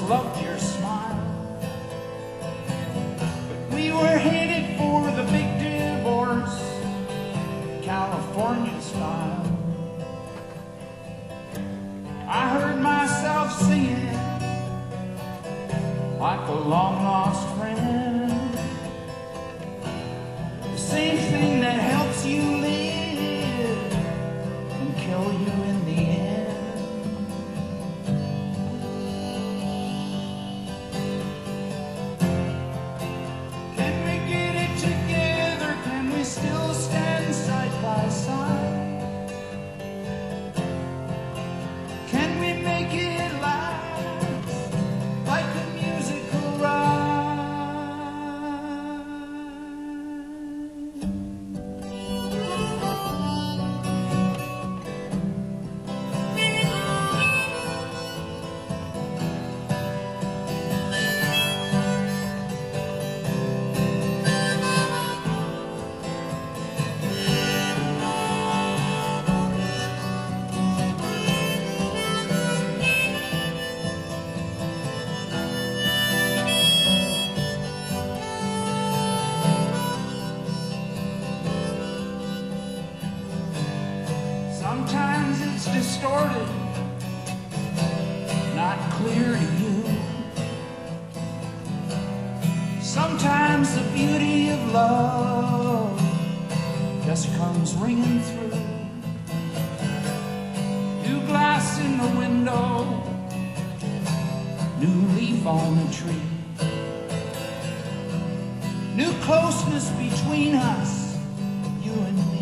loved your smile. But we were headed for the big divorce, California style. I heard myself singing like a long-lost friend, the same thing that helps you live and kill you in the end. Can we get it together? Can we still stand side by side? Can we make it last like a musical ride? Sometimes it's distorted, not clear to you. Sometimes the beauty of love just comes ringing through. New glass in the window, new leaf on the tree, new closeness between us, you and me.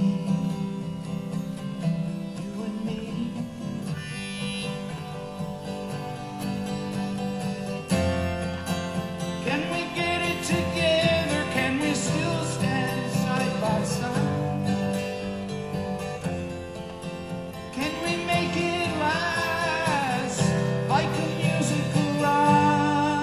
Can we get it together? Can we still stand side by side? Can we make it last like a musical ride?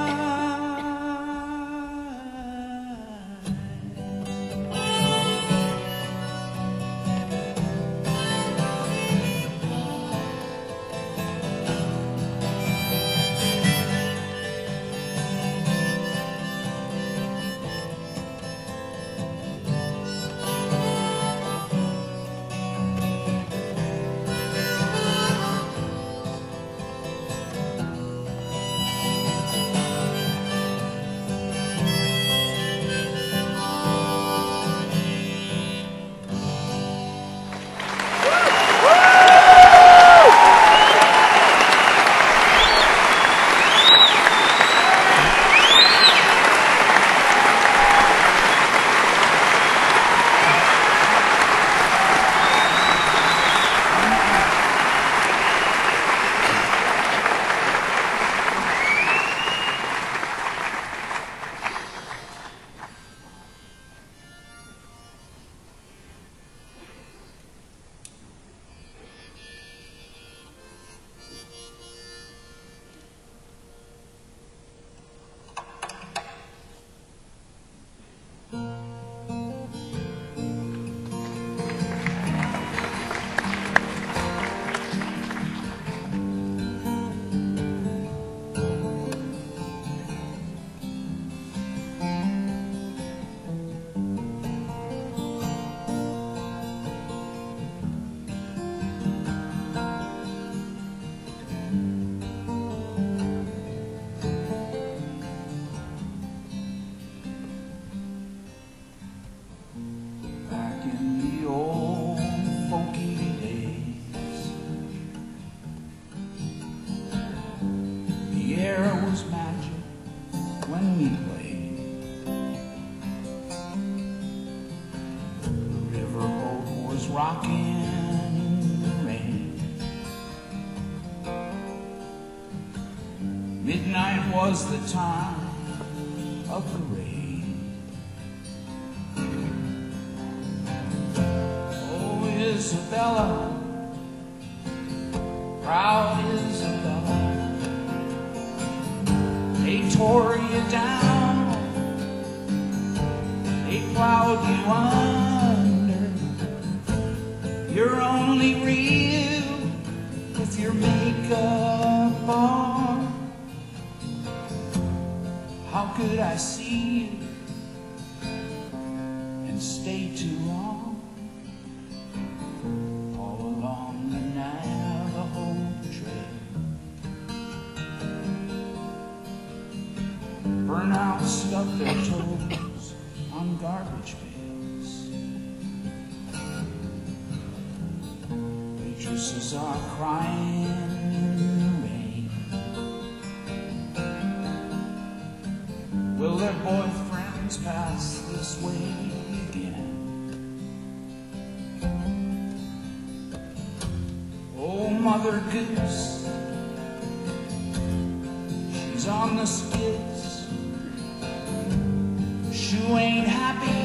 Rocking in the rain. Midnight was the time of the rain. Oh, Isabella, proud Isabella, they tore you down, they plowed you under. You're only real with your makeup on. How could I see you and stay too long? All along the Navajo Trail, burnout stuck their toes on garbage bales. Waitresses are crying in the rain. Will their boyfriends pass this way again? Oh, Mother Goose, she's on the skids. She ain't happy,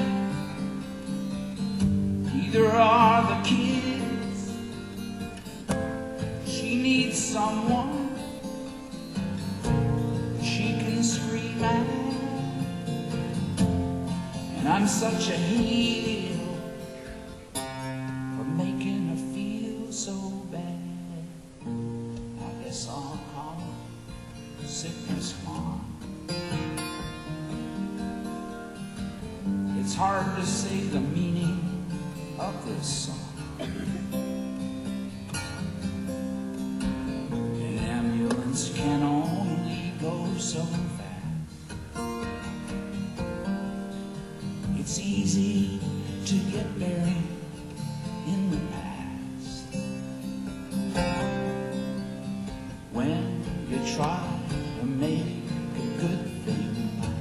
neither are the kids. She needs someone she can scream at, and I'm such a heel for making her feel so bad. I guess I'll call her Sickness Mom. It's hard to say the meaning of this song. An ambulance can only go so fast. It's easy to get buried in the past when you try to make a good thing last.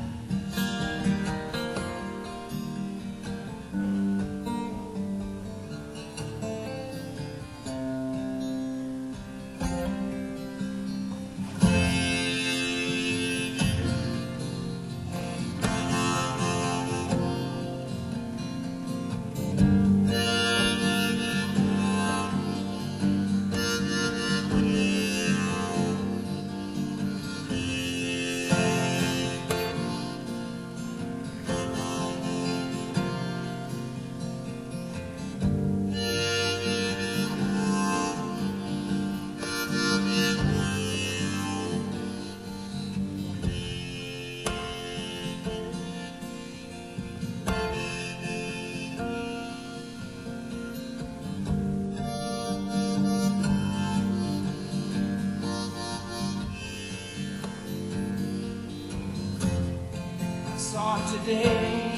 Saw today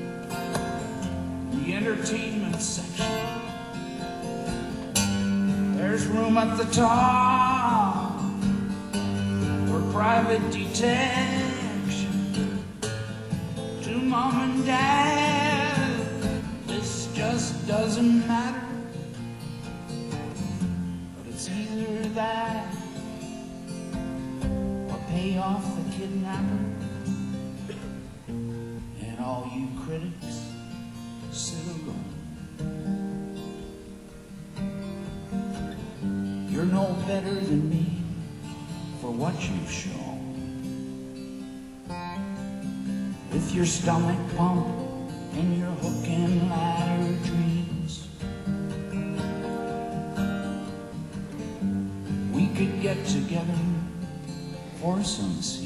the entertainment section. There's room at the top for private detection. To Mom and Dad, this just doesn't matter. But it's either that or pay off the kidnapper. All you critics sit alone. You're no better than me for what you've shown. With your stomach pump and your hook and ladder dreams, we could get together for some seeds.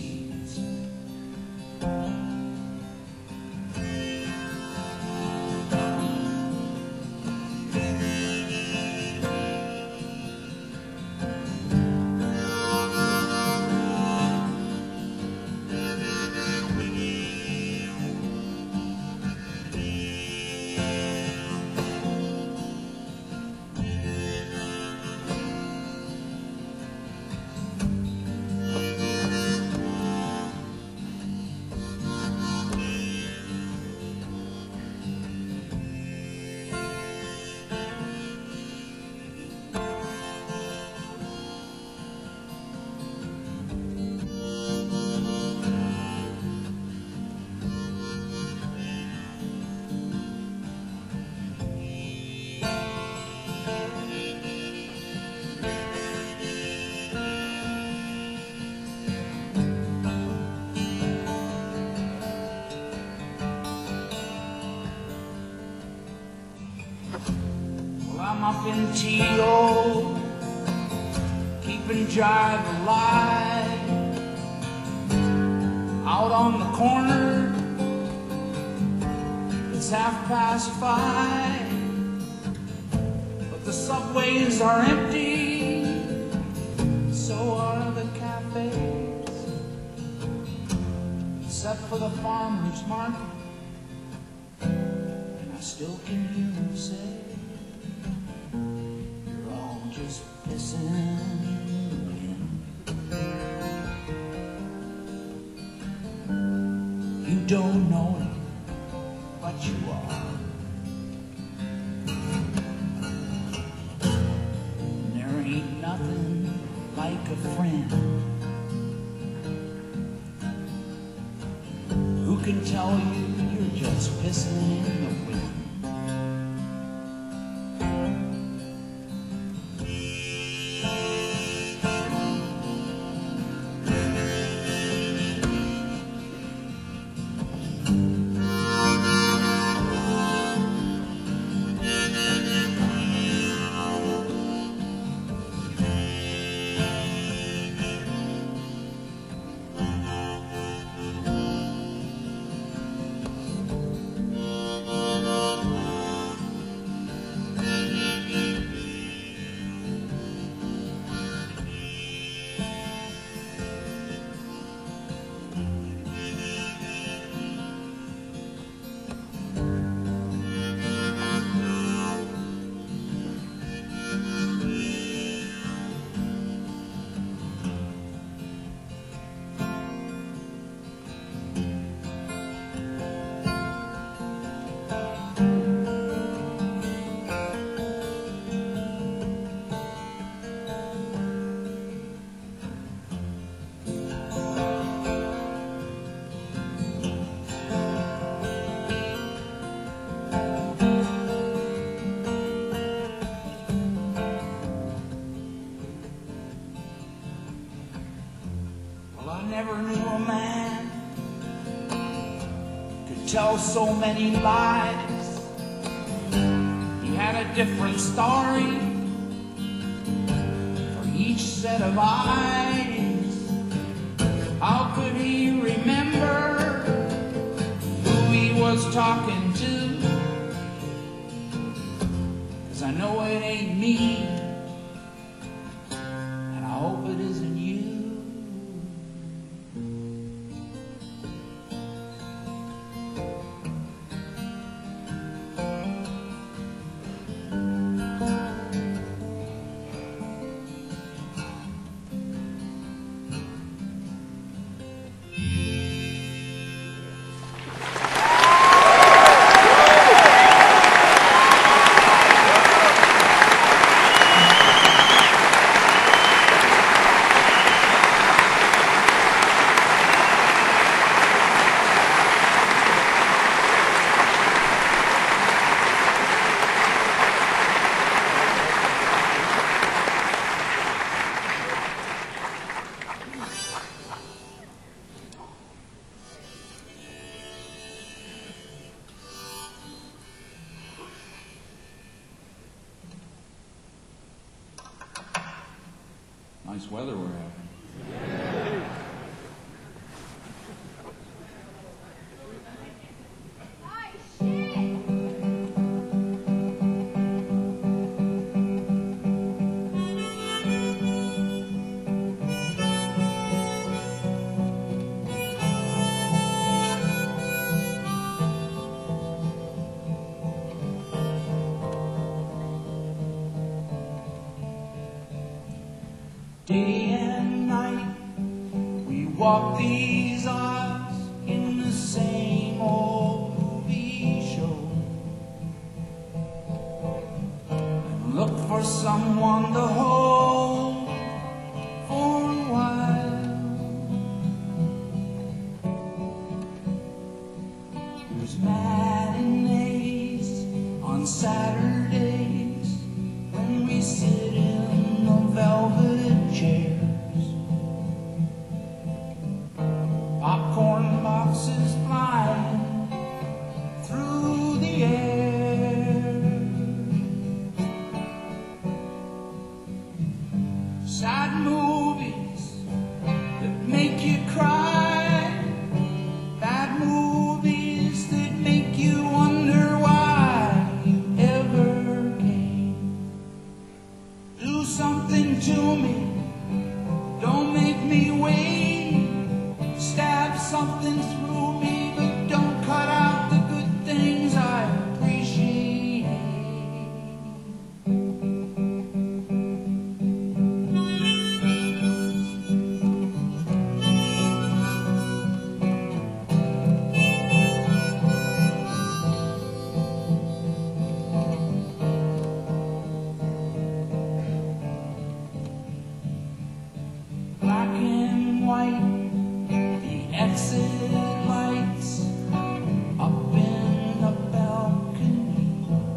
I'm up in T.O., keeping jive alive, out on the corner. It's 5:30, but the subways are empty, so are the cafes, except for the farmer's market. And I still can hear him say, you're all just pissing in the wind. You don't know it, but you are. And there ain't nothing like a friend who can tell you you're just pissing in the wind. I never knew a man could tell so many lies. He had a different story for each set of eyes. How could he remember who he was talking to? 'Cause I know it ain't me, and I hope it isn't you. Nice weather we're having. Day and night, we walk these aisles in the same old movie show, and look for someone to hold for a while. There's matinees on Saturdays when we sit in the velvet chairs. Popcorn boxes flying through the air. white, the exit lights up in the balcony,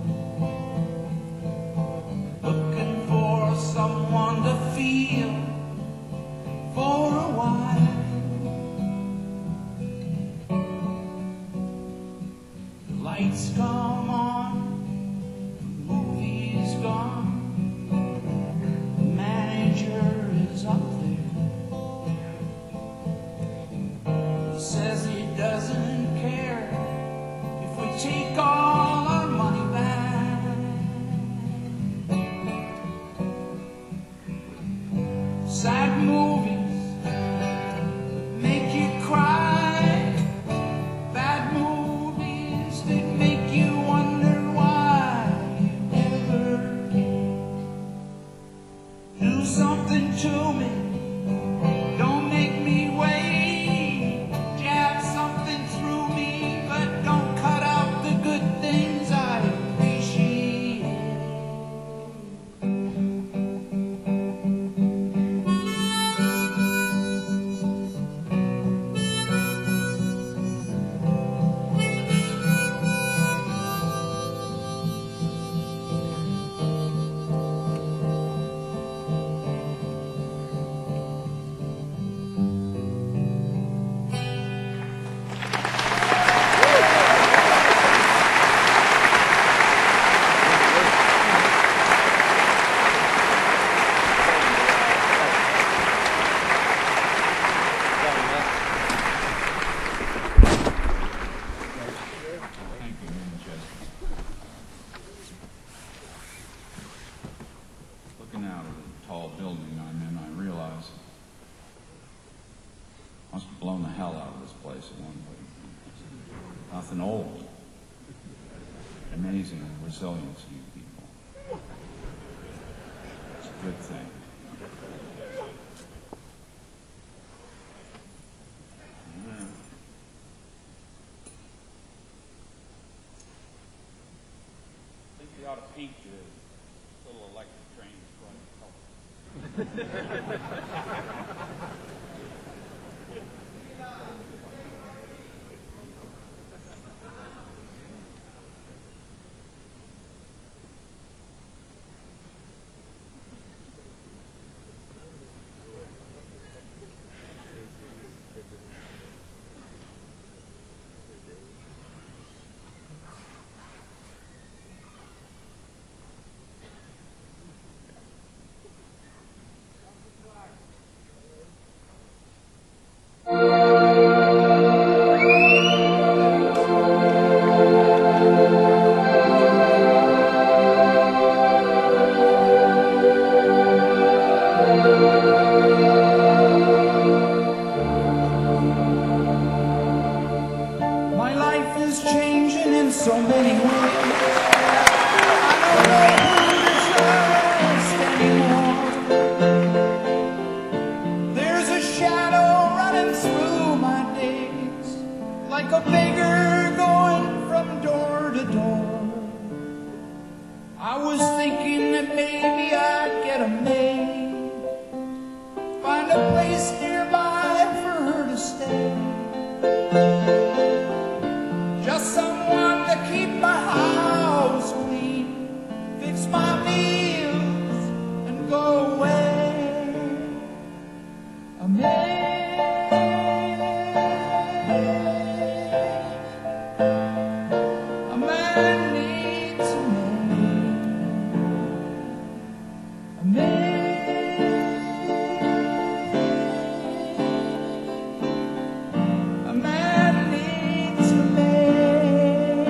looking for someone to feel for a while. The lights come on, the movie's gone, the manager is up there. He says he doesn't care if we take all our money back. Sad movies make you cry, bad movies that make you wonder why you never can. Do something to me, don't make me wait. Jab something through me, but don't cut out the good things I appreciate. Looking out at the tall building I'm in, I realize I must have blown the hell out of this place at one point. Nothing old. Amazing resilience, you people. It's a good thing. Yeah. I think we ought to paint your little electric train bright color. My life is changing in so many ways. I don't know who to trust anymore. There's a shadow running through my days, like a beggar going from door to door. I was thinking that maybe I'd get a maid, find a place nearby for her to stay. Just someone to keep my house clean, fix my meals, and go away. A man needs a maid. A man needs a maid.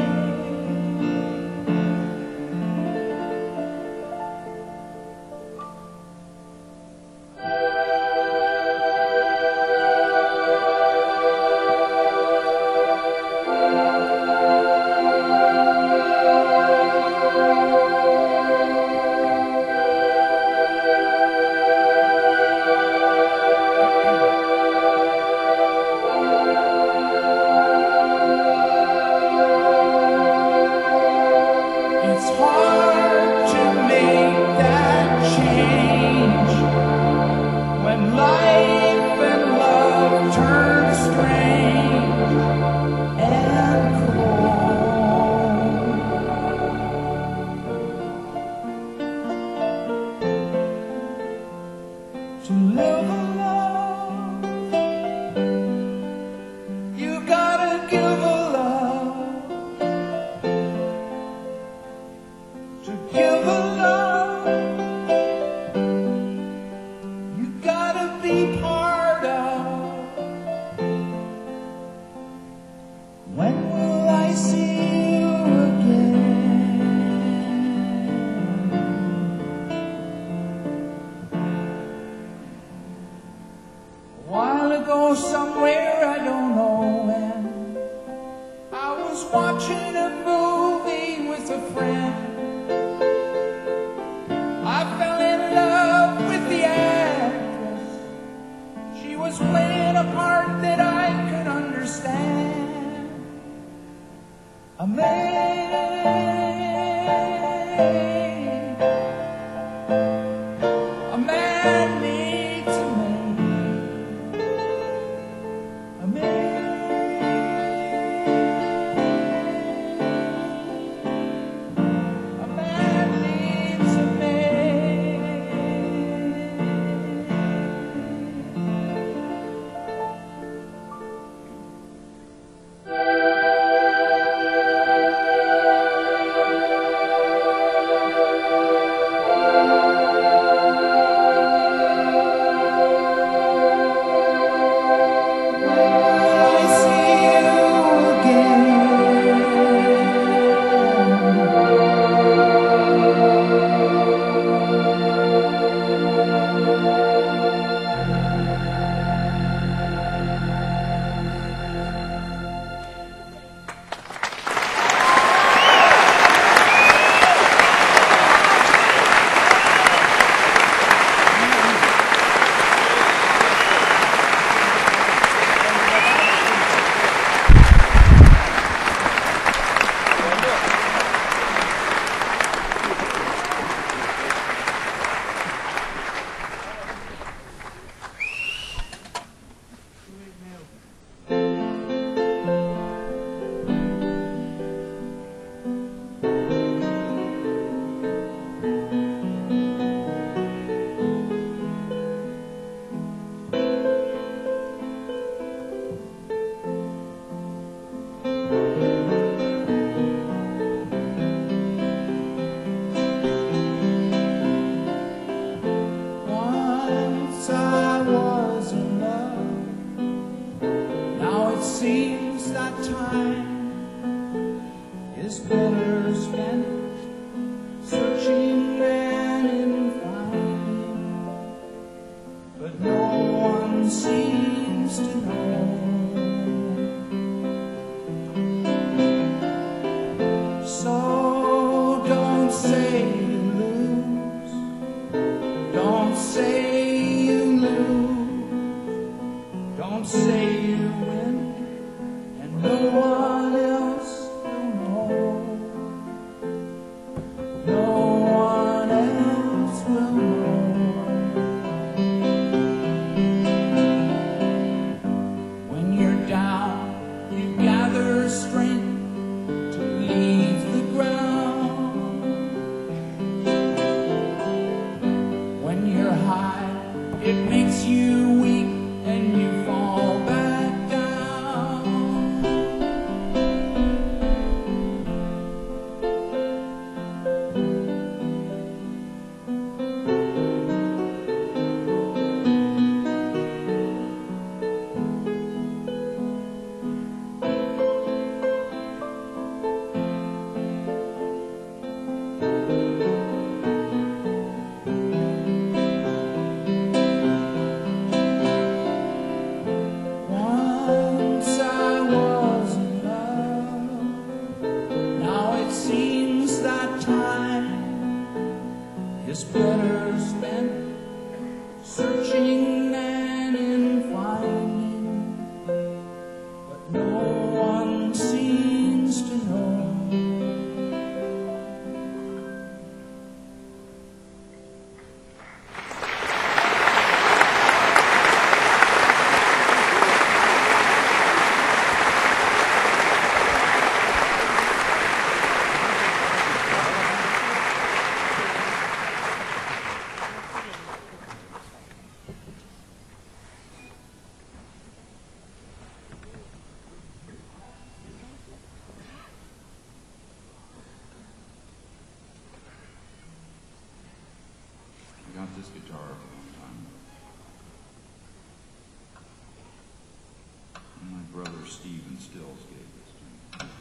life and love. go somewhere I don't know when. I was watching a movie with a friend. I fell in love with the actress. She was playing a part that I could understand. A man needs a maid. A man needs a maid. I see you again. Once I was in love. Now it seems that time is better spent searching and in finding, but no one seems to know. So don't say you lose. Don't say you lose. Don't say you win, and no one else will know. No one else will know. When you're down, you gather strength to leave the ground. When you're high, it makes you weak and you fall back down. Once I was in love. Now it seems that time is better spent searching and in finding, but no one seems to know. I got this guitar for a long time. And my brother Stephen Stills gave this to me.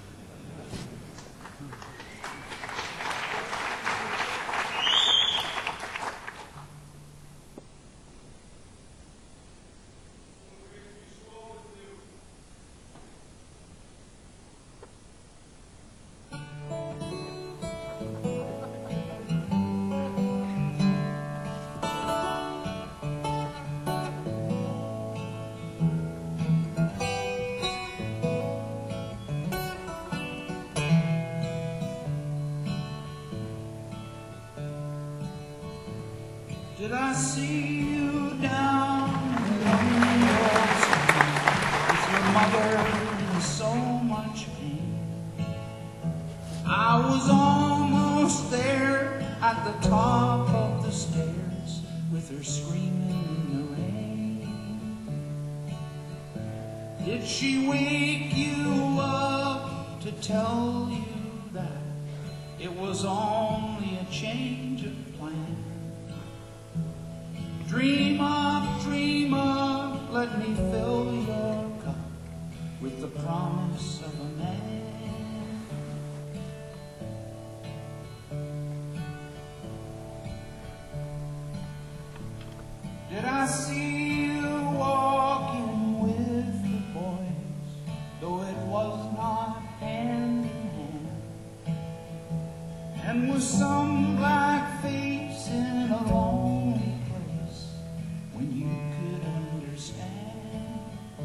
see you down in your street with your mother in so much pain? I was almost there at the top of the stairs with her screaming in the rain. Did she wake you up to tell you that it was only a change of plan? Dream up, let me fill your cup with the promise of a man. Did I see you walking with the boys, though it was not hand in hand? And with some black face in a lonely place when you could understand?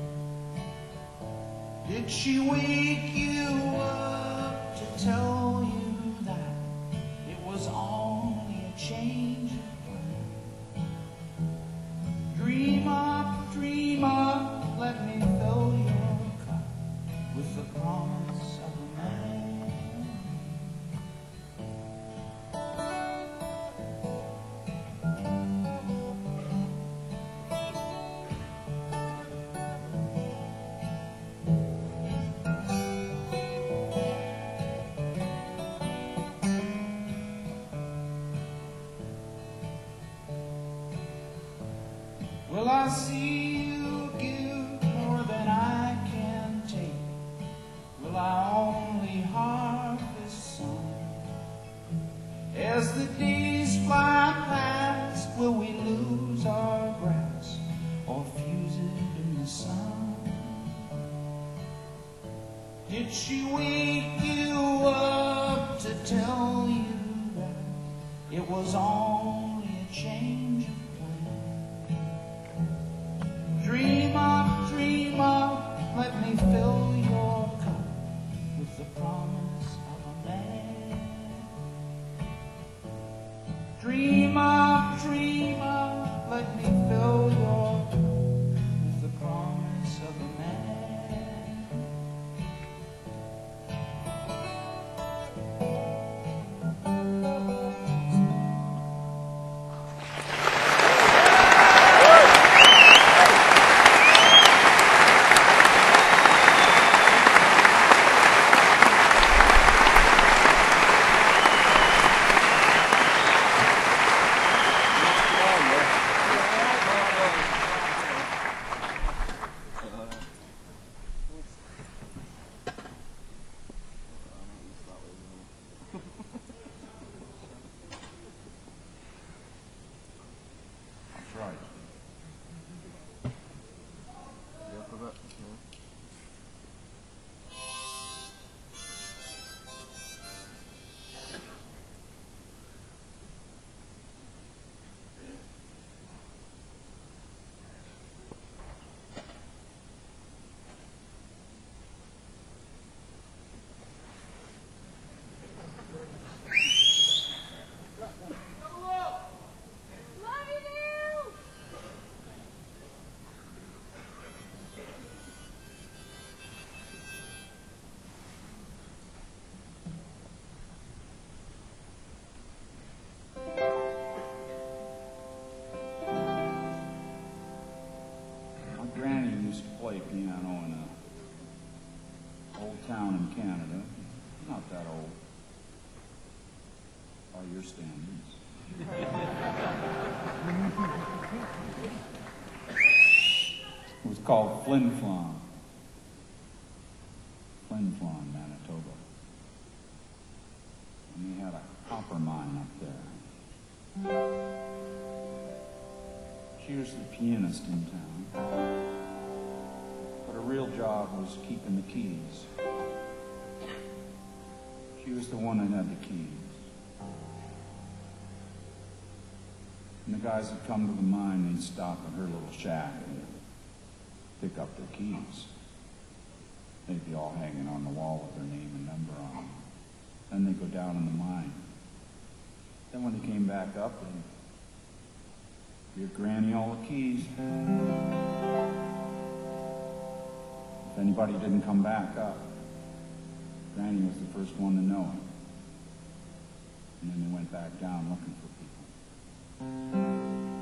Did she wake you up to tell you that it was only a change of plan? Dream up, let me fill your cup with the promise of a man. Will I see you give more than I can take? Will I only harvest some? As the days fly past, will we lose our grass or fuse it in the sun? Did she wake you up to tell you that it was only a change of plan? Dream up, let me fill your cup with the promise of a man. Dream up, let me fill your cup with the promise of a man. That's right. My granny used to play piano in a old town in Canada. Not that old by your standards. It was called Flin Flon. Flin Flon, Manitoba. And we had a copper mine up there. She was the pianist in town. But her real job was keeping the keys. She was the one that had the keys. And the guys that come to the mine, they'd stop at her little shack and pick up their keys. They'd be all hanging on the wall with their name and number on them. Then they'd go down in the mine. Then when they came back up, Give Granny all the keys. If anybody didn't come back up, Granny was the first one to know it. And then they went back down looking for people.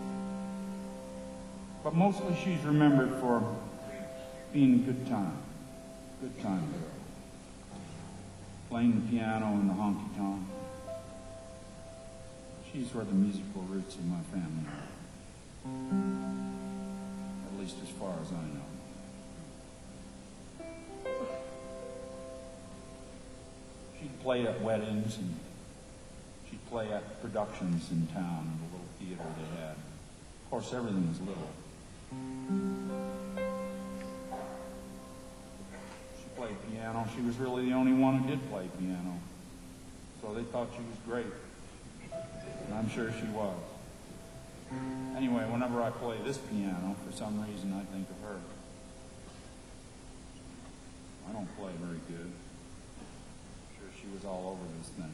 But mostly she's remembered for being a good time girl. Playing the piano and the honky-tonk. She's where the musical roots of my family are. At least as far as I know. She'd play at weddings and she'd play at productions in town, in the little theater they had. Of course, everything was little. She played piano. She was really the only one who did play piano. So they thought she was great. And I'm sure she was. Anyway, whenever I play this piano, for some reason I think of her. I don't play very good. I'm sure she was all over this thing.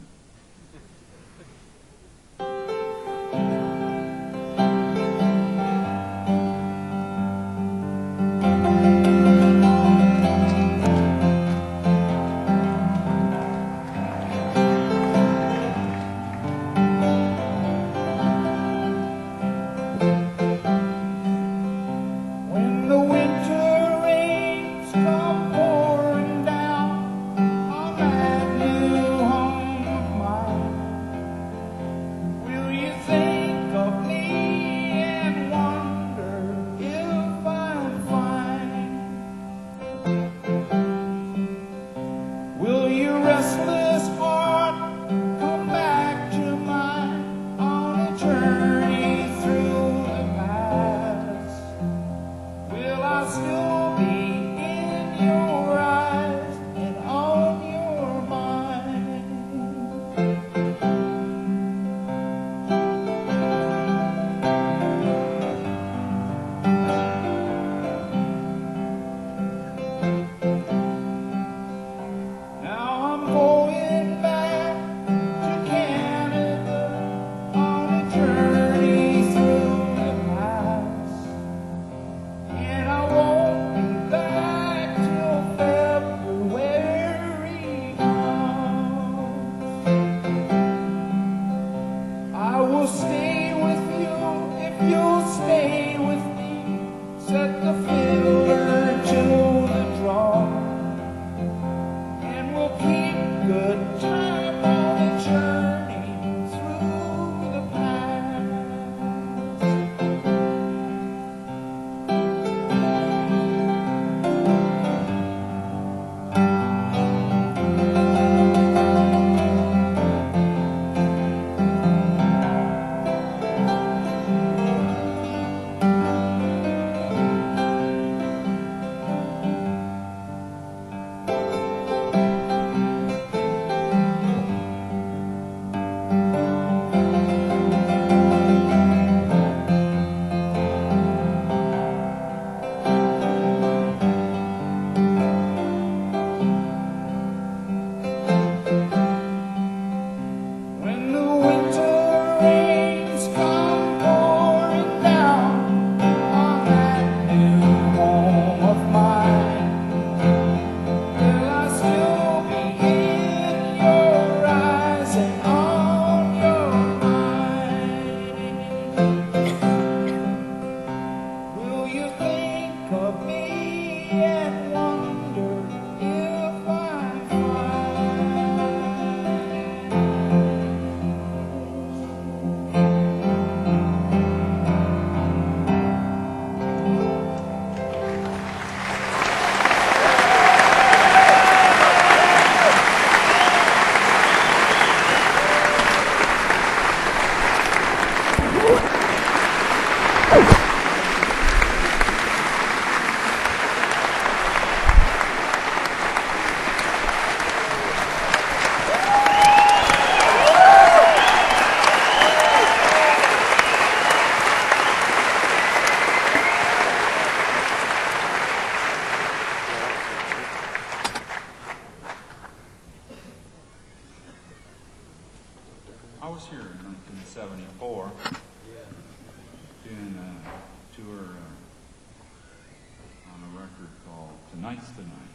Tonight's the night.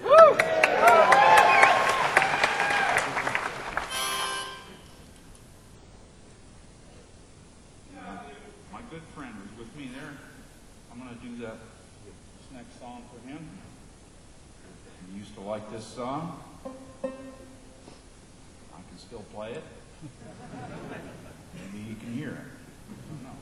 My good friend who's with me there, I'm going to do this next song for him. He used to like this song. I can still play it. Maybe he can hear it. I don't know.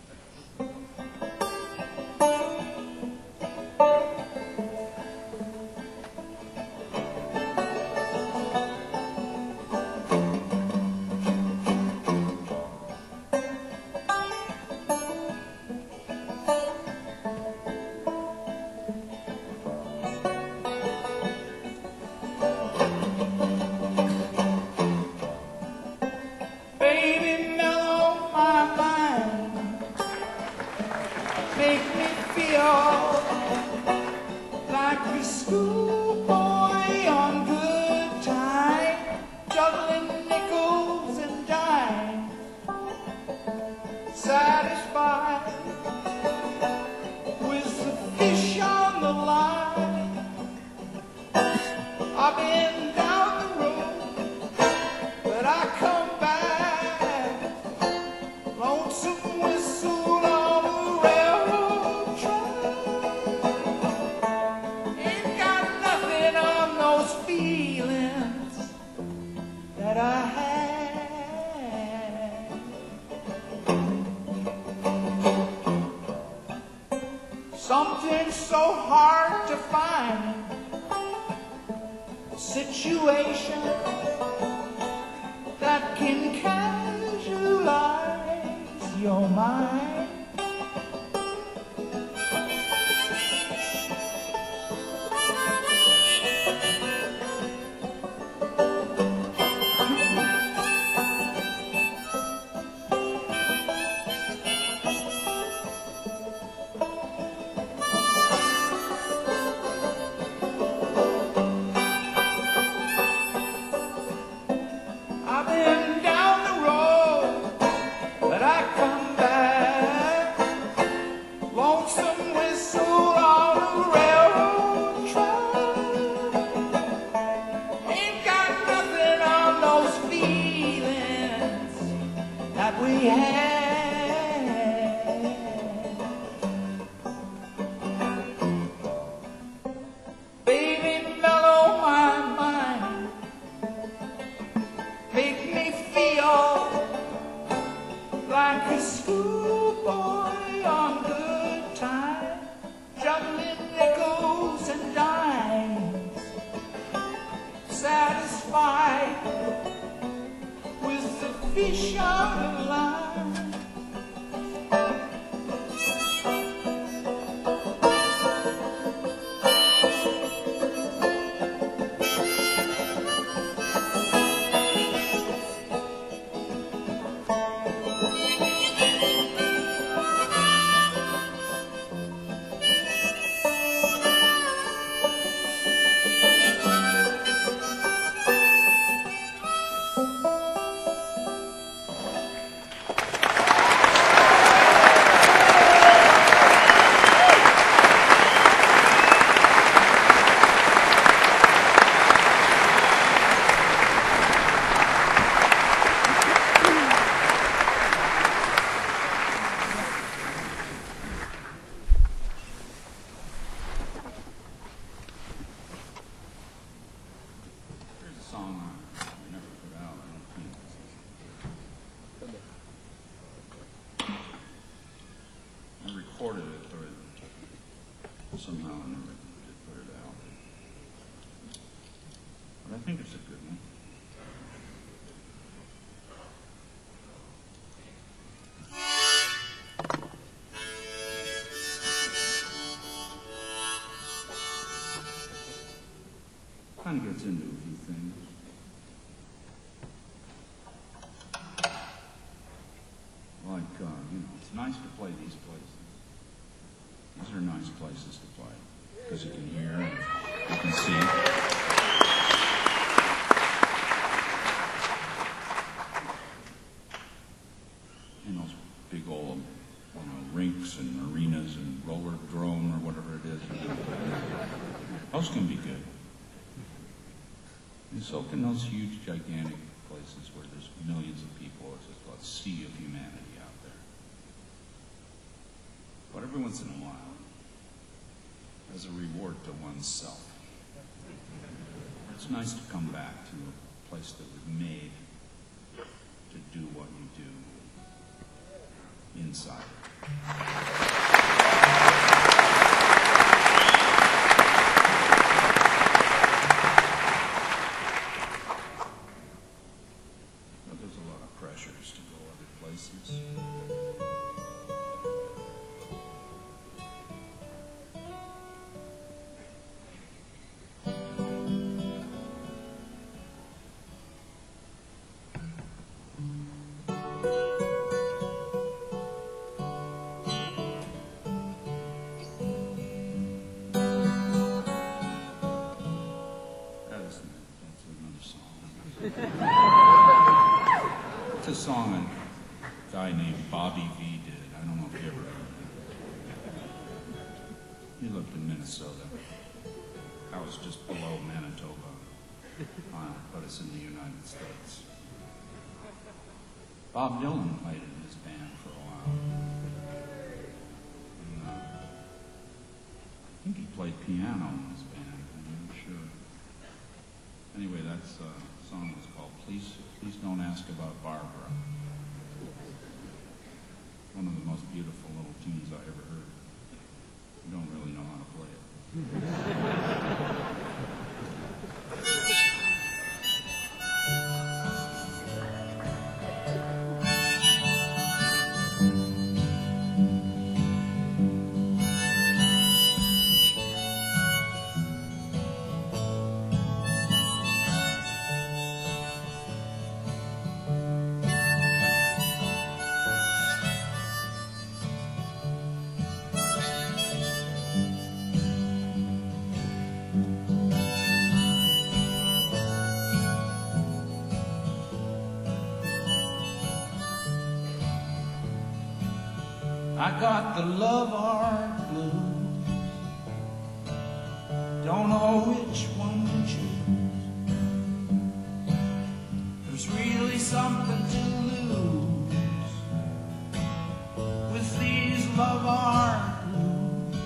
Baby, mellow my mind, make me feel like a schoolboy on good time, juggling nickels and dimes, satisfied with the fish on the line. I've been down the road, but I come back, lonesome whistle on the railroad track. Ain't got nothing on those feelings that I had. Something so hard to find, a situation that can casualize your mind. I've been down the road, but I come back, lonesome whistle on the railroad track. Ain't got nothing on those feelings that we had. Baby, mellow my mind, make me feel like a schoolboy on good time, juggling nickels and dimes, satisfied with the fish on the line. Here's a song I never put out, I don't think. I recorded it, but somehow I never did put it out. But I think it's a good one. Kind of gets into a few things. Like, it's nice to play these places. These are nice places to play because you can hear and you can see. And those big old, rinks and arenas and roller drome or whatever it is. Those can be good. And so can those huge, gigantic places where there's millions of people. It's just a sea of humanity out there. But every once in a while, as a reward to oneself, it's nice to come back to a place that was made to do what you do inside. But there's a lot of pressures to go other places. That's another song. It's a song a guy named Bobby V did. I don't know if you ever heard of it. He lived in Minnesota. That was just below Manitoba, but it's in the United States. Bob Dylan played in his band for a while. And, I think he played piano in his band, I'm not sure. Anyway, that song was called Please Don't Ask About Barbara. One of the most beautiful little tunes I ever heard. You don't really know how to play it. I got the love art blues. Don't know which one to choose. There's really something to lose with these love art blues.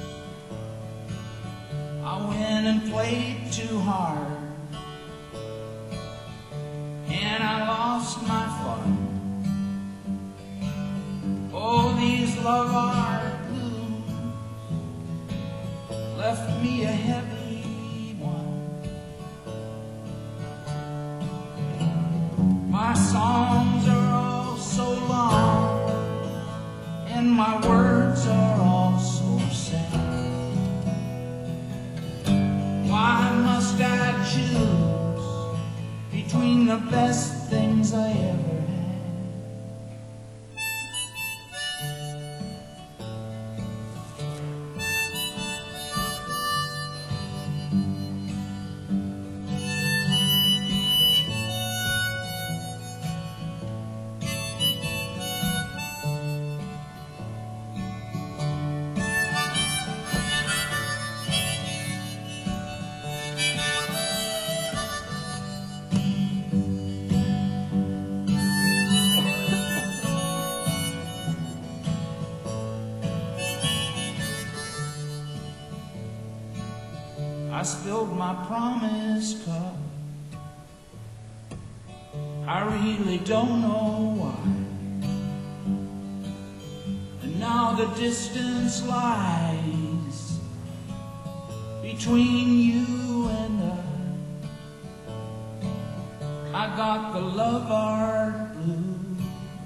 I went and played too hard, and I lost my fun. Oh, these love art blues left me a heavy one. My songs are all so long, and my words are all so sad. Why must I choose between the best things I ever had? I spilled my promise cup. I really don't know why. And now the distance lies between you and I got the love art blues.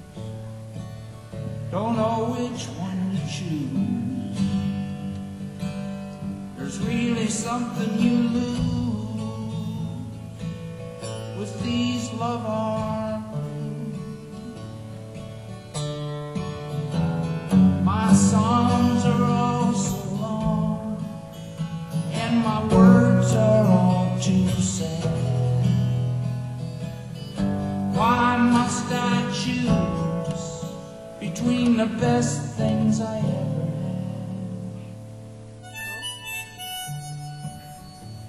Don't know which one to choose. There's really something you lose with these love art blues. My songs are all so long, and my words are all too sad. Why must I choose between the best things I ever had?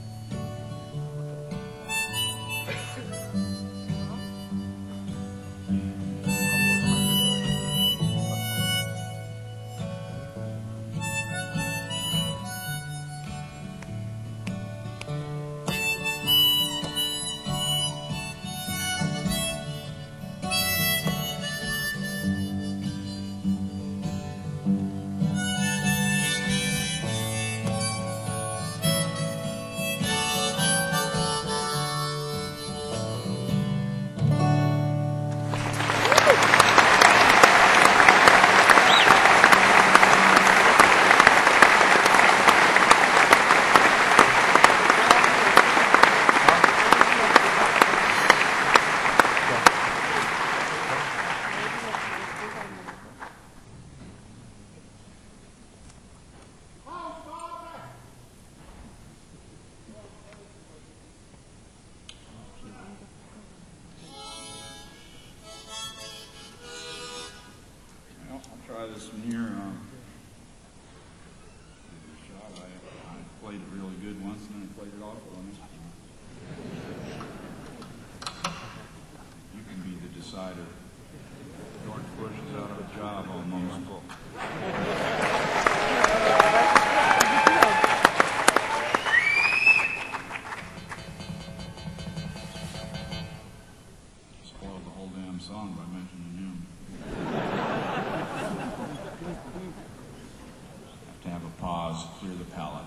palate.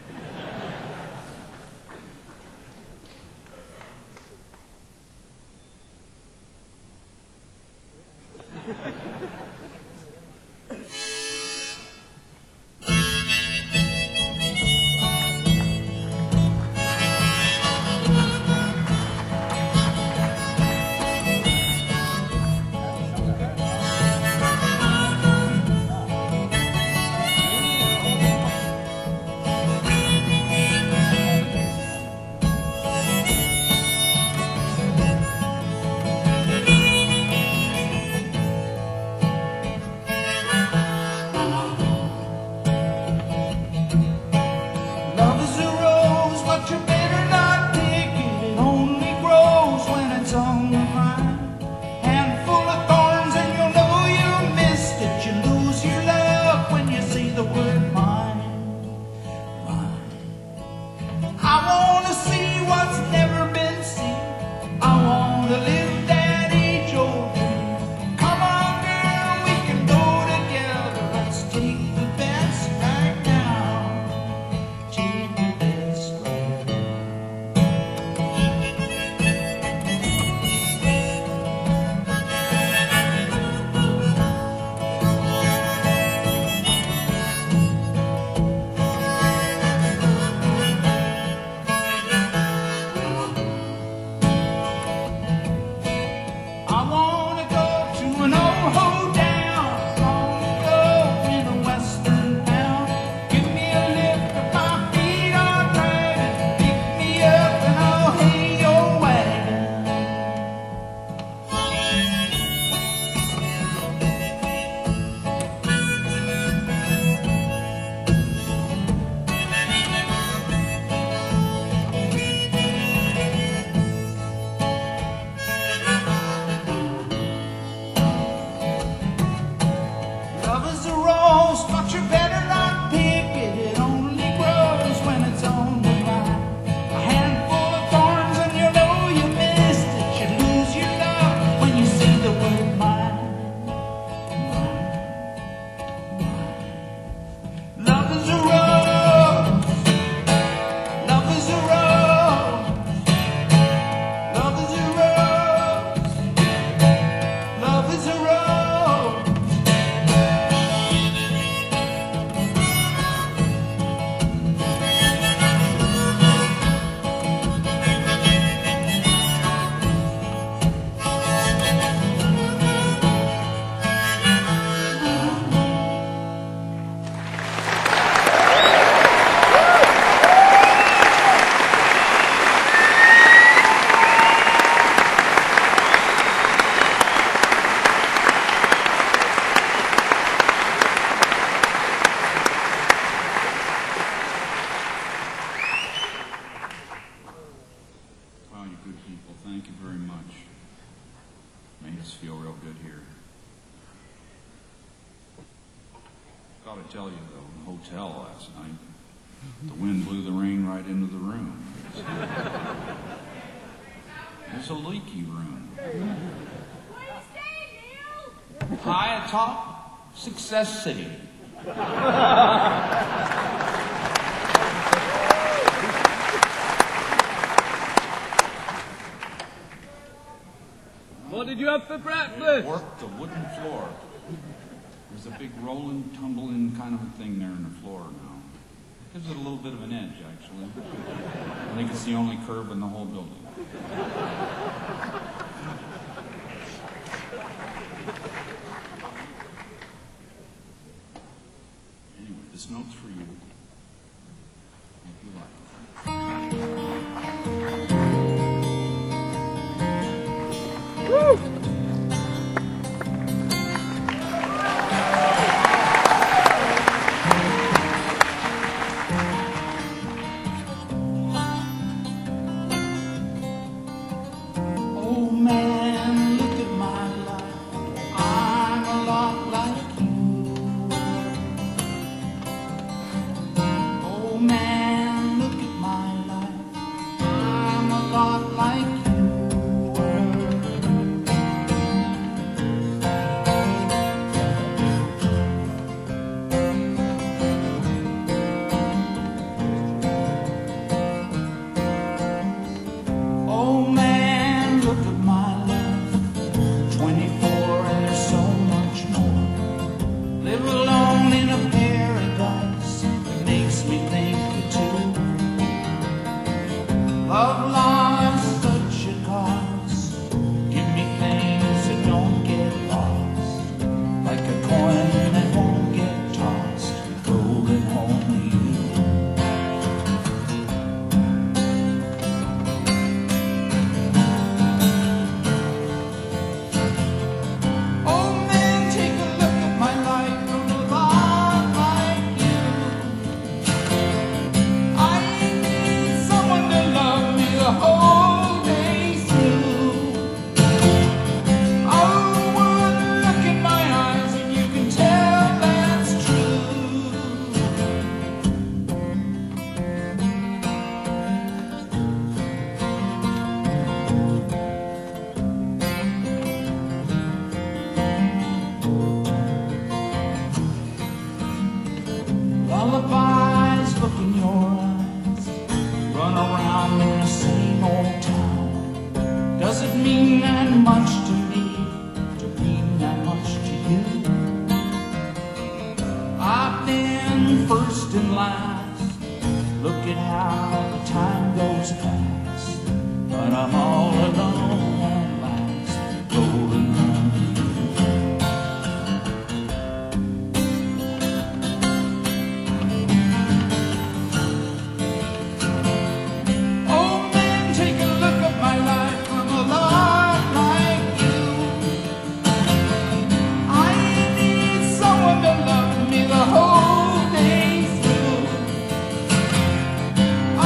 Love is a rose, but you better not pick it. It only grows when it's on the vine. Handful of thorns and you'll know you missed it. You lose your love when you see the word mine. Mine. I wanna see what's never been seen. I wanna live that age-old dream. Come on, girl, we can go together. Let's take the best right now. Take the best right now. I wanna go to an old hoedown, long ago in a western town. Give me a lift if my feet are dragging. Pick me up and I'll hay your wagon. Love is a rose, but you better not pick it. It only grows when it's on the vine. A handful of thorns and you know you missed it. You lose your love when you see the word mine. Love is a rose. Love is a rose. Love is a rose. Love is a rose. Wow, you good people, thank you very much. Made us feel real good here. Gotta tell you though, in the hotel last night, the wind blew the rain right into the room. It's a leaky room. High atop Success City. What did you have for breakfast? Worked the wooden floor. There's a big rolling, tumbling kind of a thing there in the floor now. Gives it a little bit of an edge, actually. I think it's the only curve in the whole building. Anyway, this note's for you. Hope you like it. Oh man, look at my life. I'm a lot like you. of life's such a cost. Give me things that don't get lost, like a coin that won't get tossed, rolling home to you. Oh man, take a look at my life from a lot like you. I need someone to love me the whole day through. Oh, one look in my eyes and you can tell that's true. Lullabies look in your eyes, run around in the same old town. Does it mean that much to me, to mean that much to you? I've been first and last, look at how the time goes past, but I'm all alone at last, rolling home to you. Oh man, take a look at my life from a lot like you. I need someone to love me the whole day through.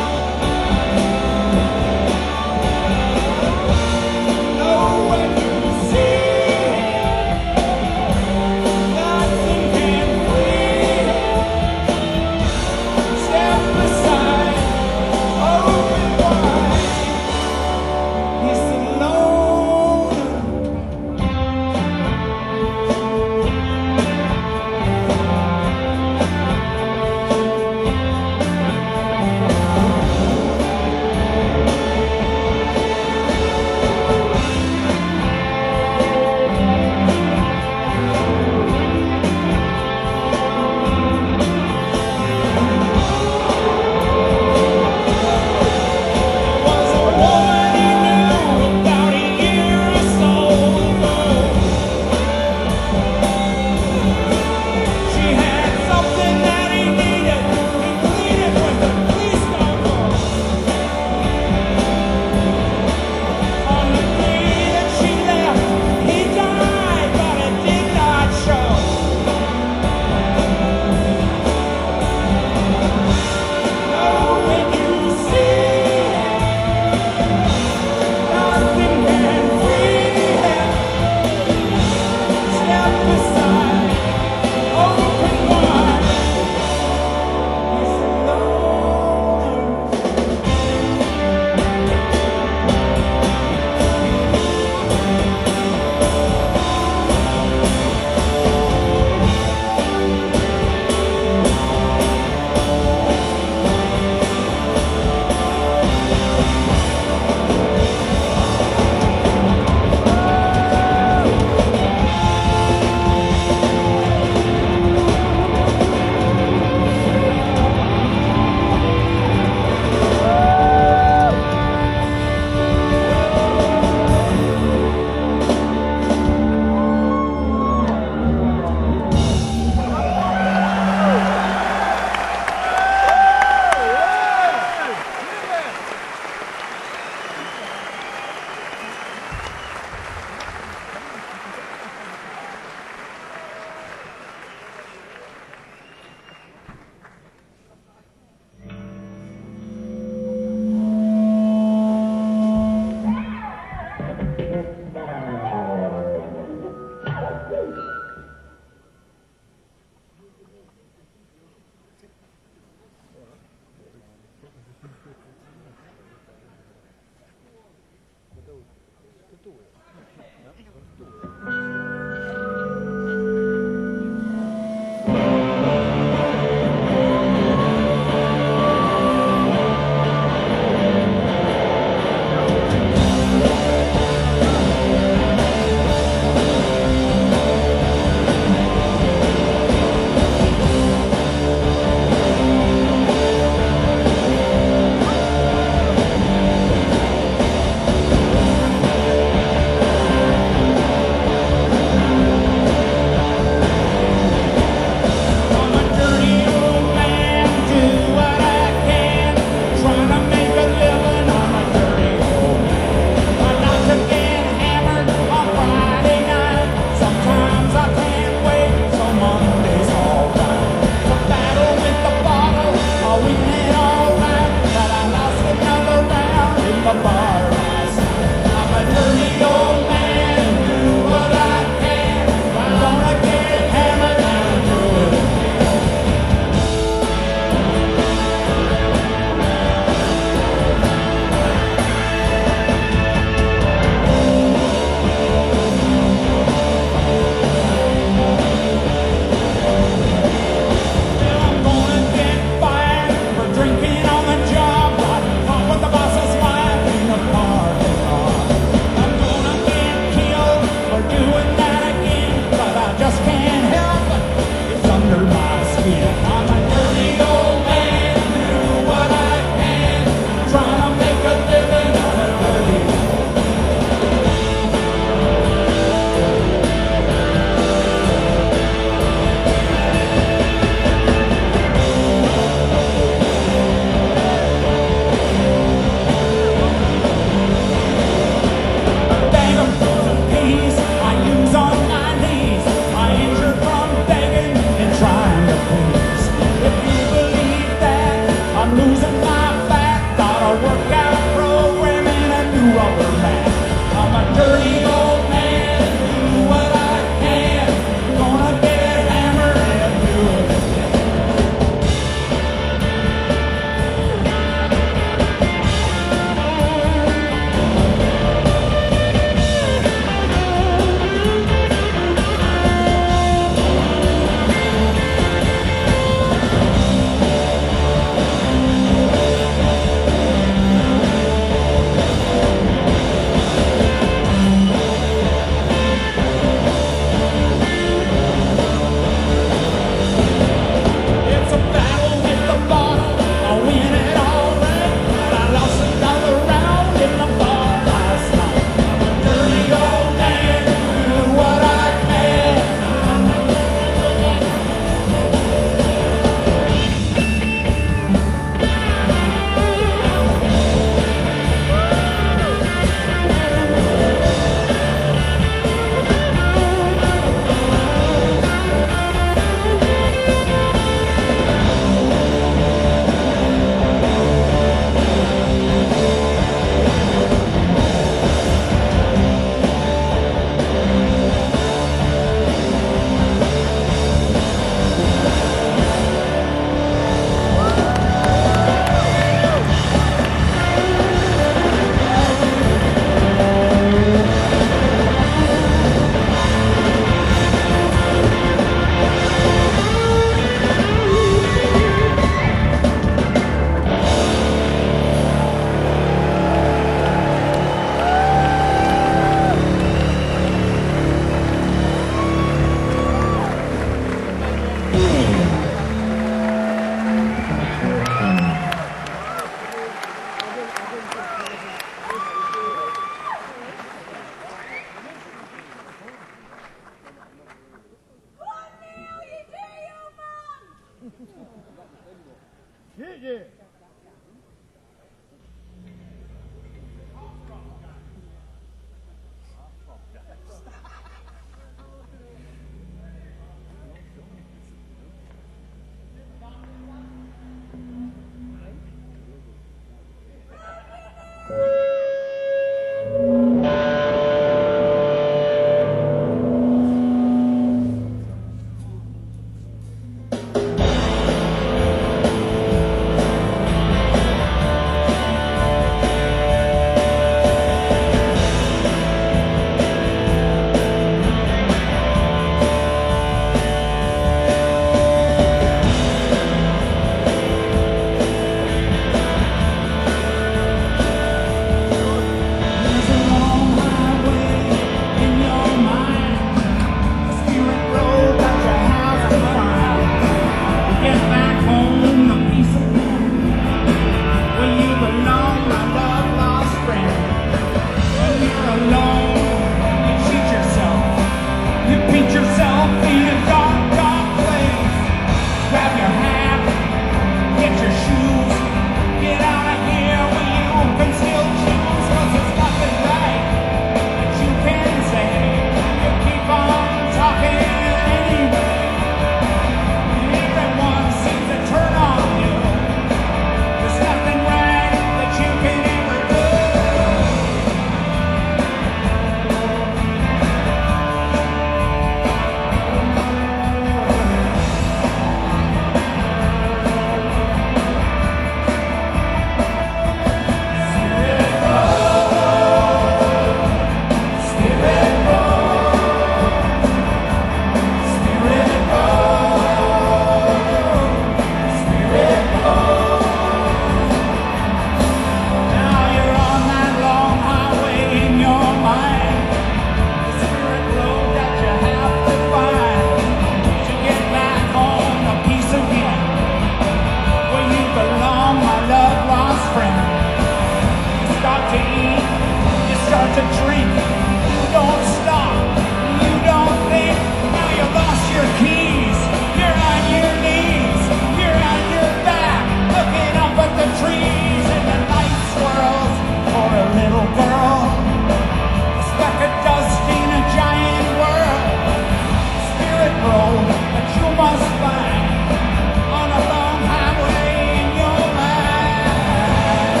blink, you don't stop, you don't think. Now you lost your keys, you're on your knees, you're on your back, looking up at the trees, and the night swirls for a little girl, a speck of dust in a giant world. Spirit road that you must find on a long highway in your mind.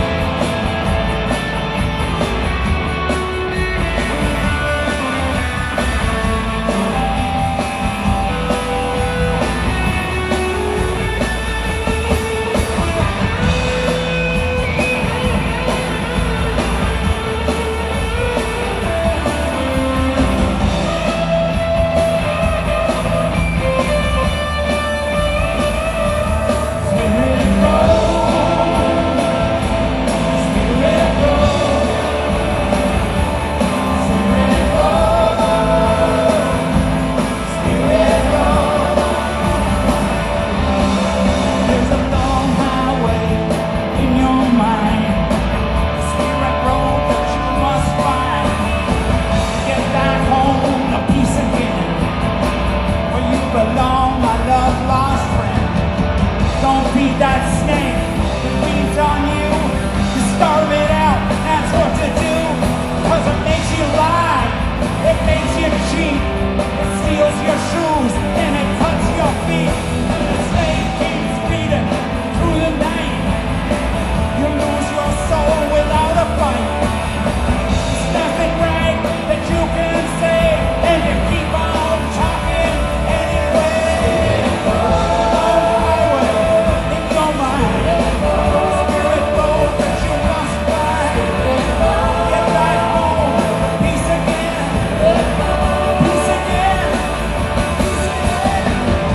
There's a long highway in your mind, a spirit road that you must find. Get back home to peace again, where you belong, my love lost friend. Don't feed that snake that feeds on you. You starve it out, that's what to do. 'Cause it makes you lie, it makes you cheat, it steals your shoes and it cuts your feet. The snake keeps feeding through the night. You lose your soul without a fight. There's nothing right that you can say, and you keep on talking anyway. Long highway in your mind, spirit road that you must find. Get back home, peace again, peace again, peace again.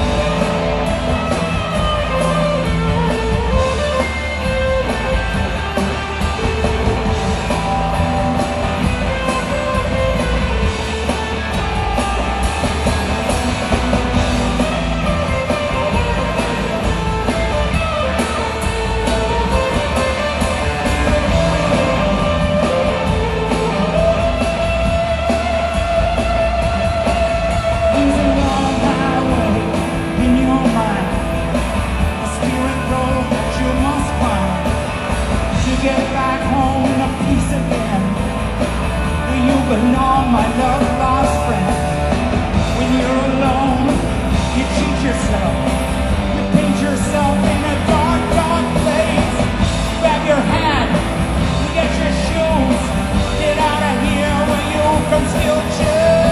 There's a long highway in your mind, a spirit road that you must find to get back home to peace again, where you belong, my love lost friend. When you're alone, you cheat yourself, you paint yourself in a dark, dark place. Grab your hat, you get your shoes, get out of here where you can still chill.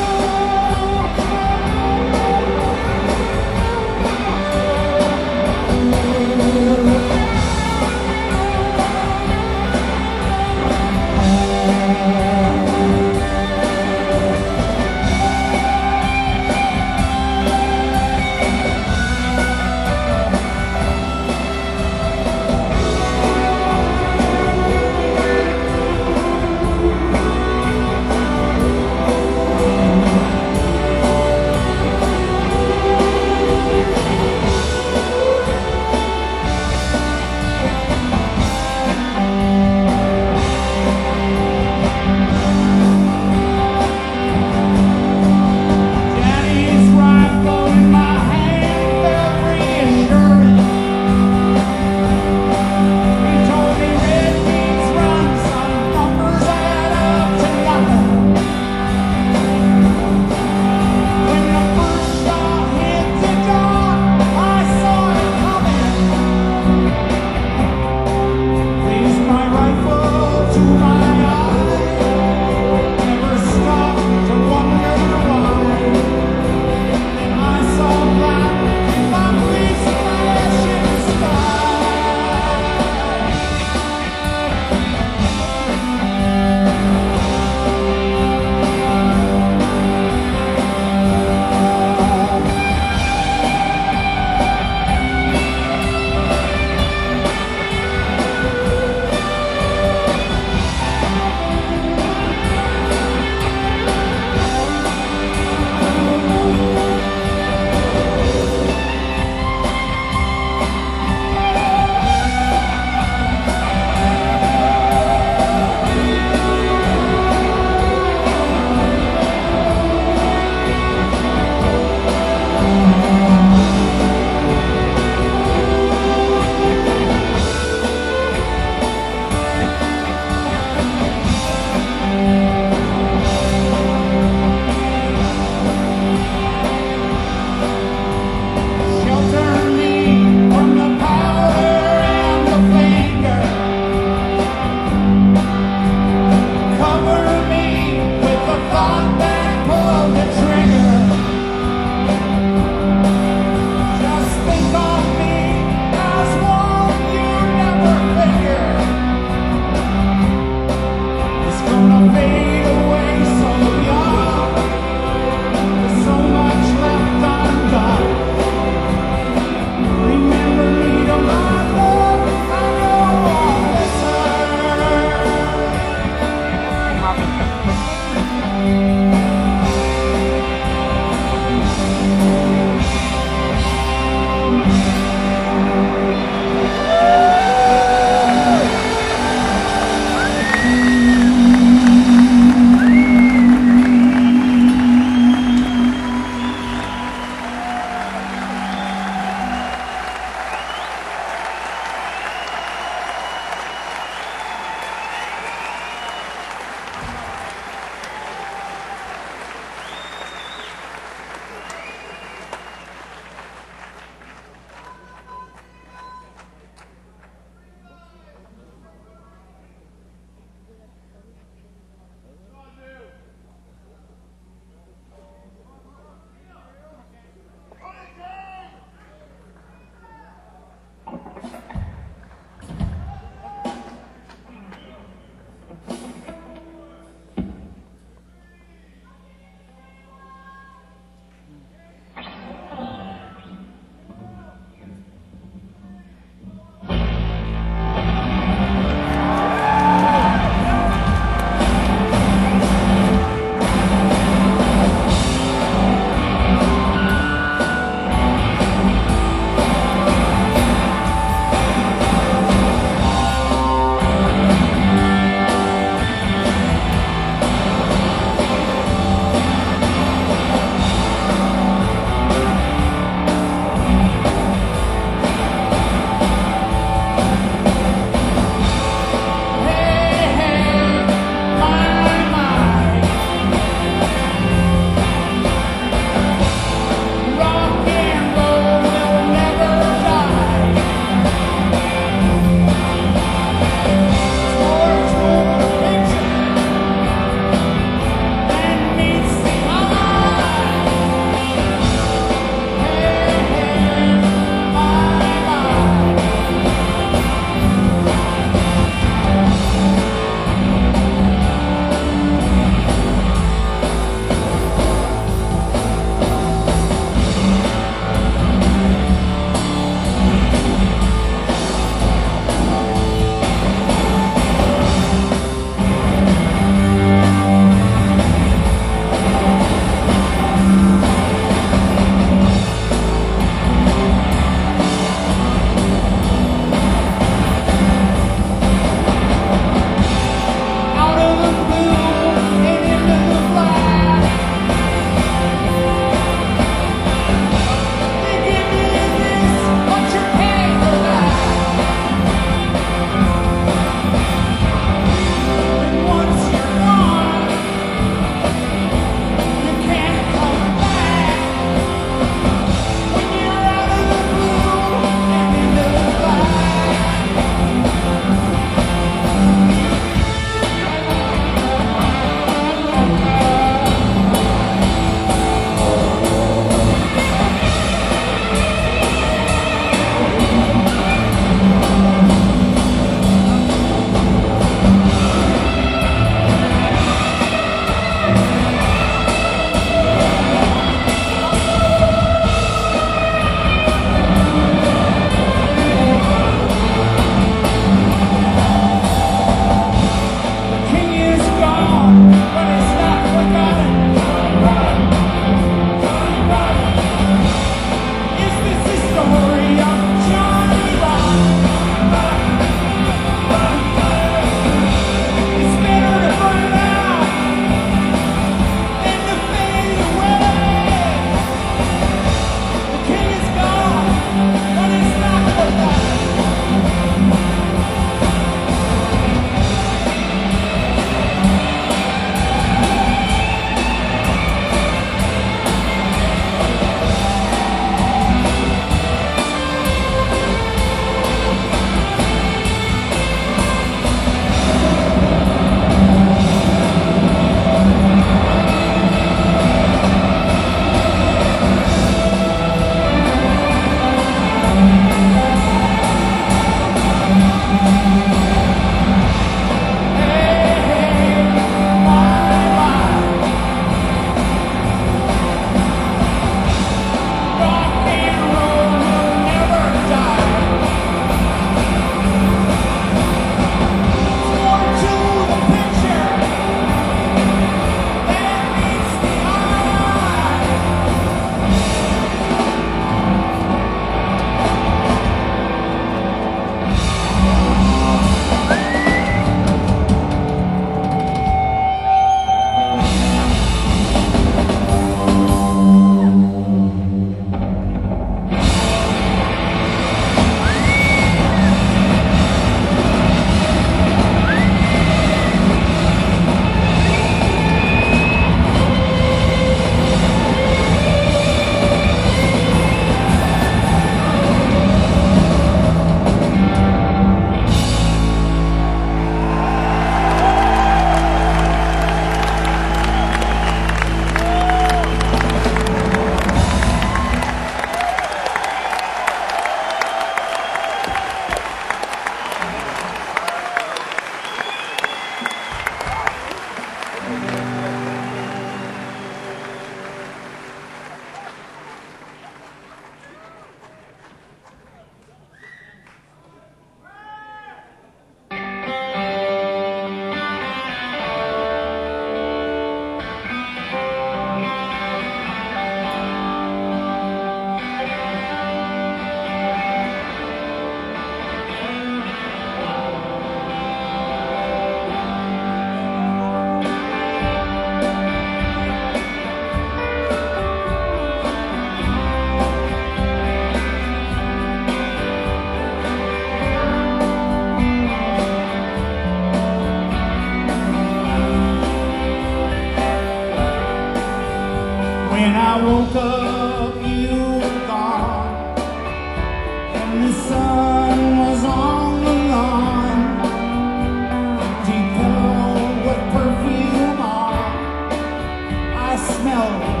woke up, you were gone, and the sun was on the lawn. Deep pillow with perfume on, I smelled it.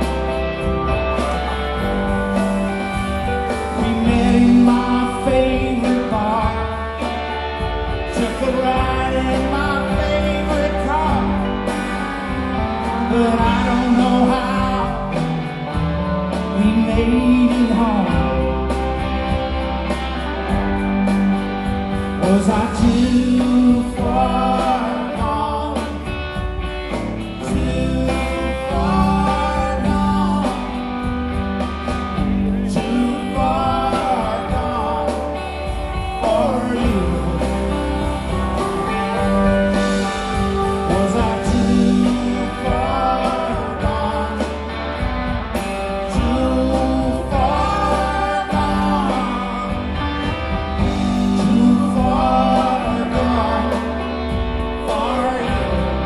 We met in my favorite bar, took a ride in my favorite car, but I don't know how we made it home. Was I too far gone? Too far gone? Too far gone for you? Was I too far gone? Too far gone? Too far gone for you?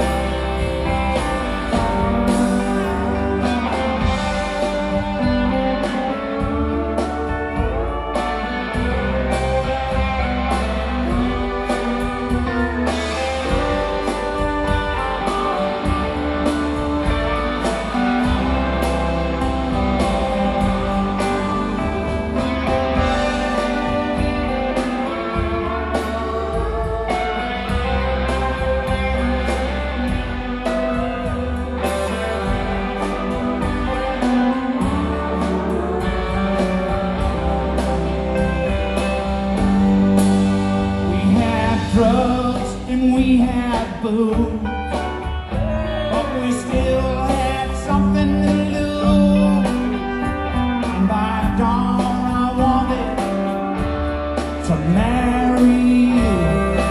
We had drugs and we had booze, but we still had something to lose. And by dawn I wanted to marry you.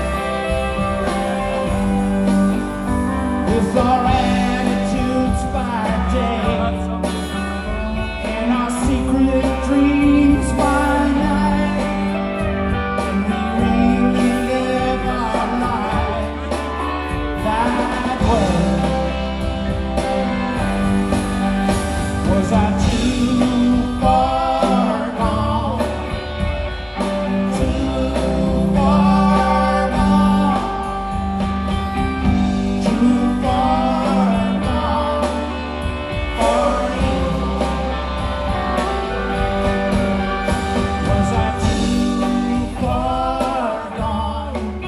With our attitudes by day and our secret dreams by night, and we really live our lives that way. Was I too far gone? Too far gone? Too far gone for you? Was I too far gone?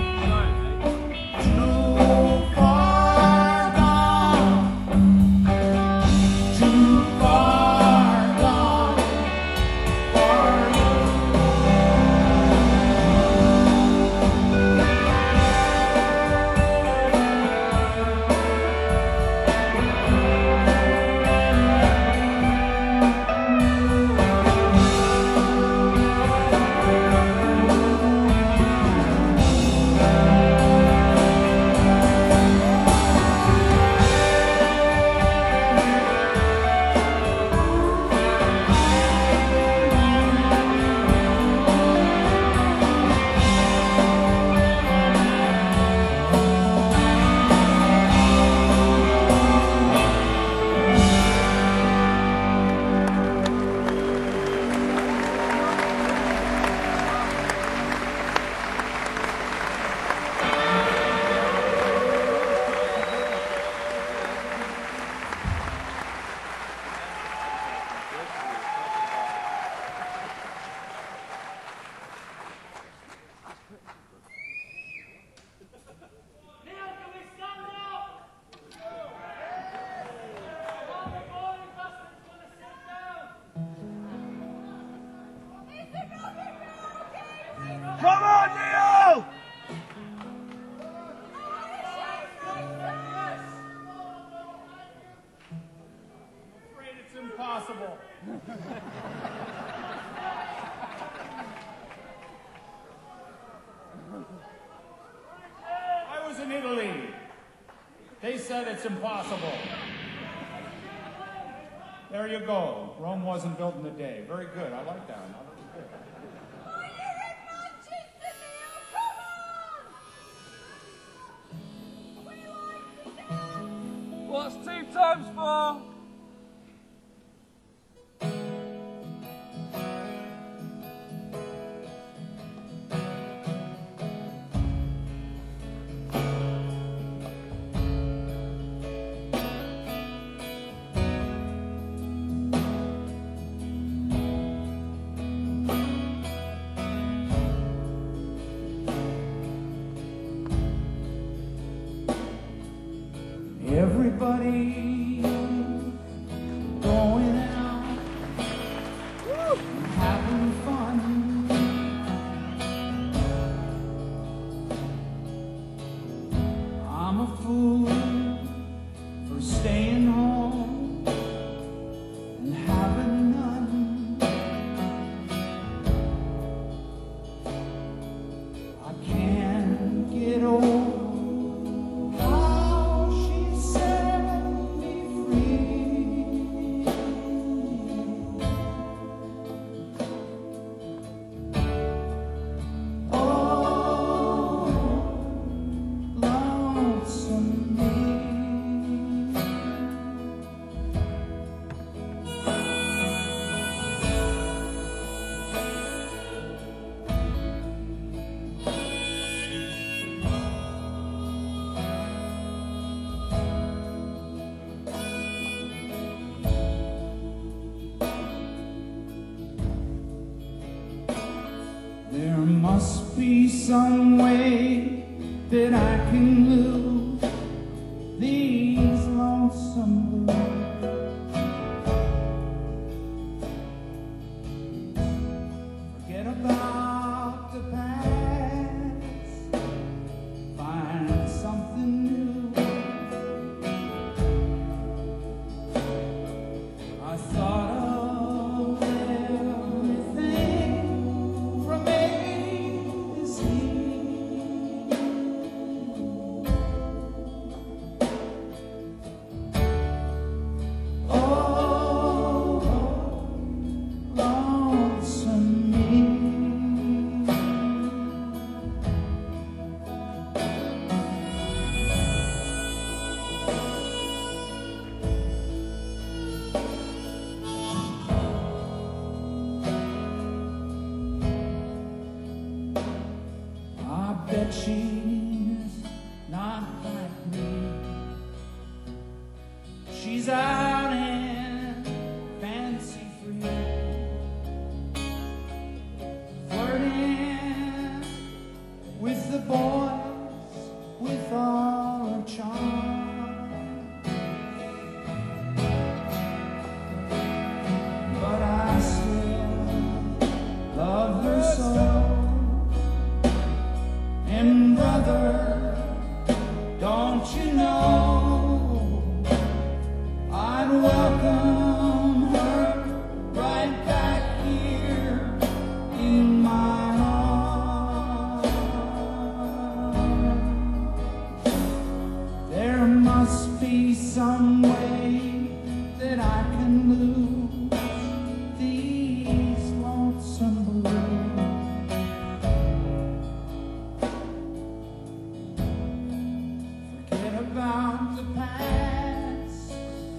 Too far gone? Too far gone for you? Come on, Neil! I'm afraid it's impossible. I was in Italy. They said it's impossible. There you go. Rome wasn't built in a day. Very good. I like that one. That was good. What's 2 times 4? Everybody going out and having fun. I'm a fool for staying home and having none. I can't get over there must be some way that I can lose these lonesome blues. Forget about the past, find something new. I thought of everything from A to Z. Oh, lonesome me. I bet she's not like me. She's out and fancy free, flirting with the boys with all her charm. But I still love her so. And brother, don't you know, I'd welcome her right back here in my arms. There must be some way that I can lose these lonesome blues. About the past,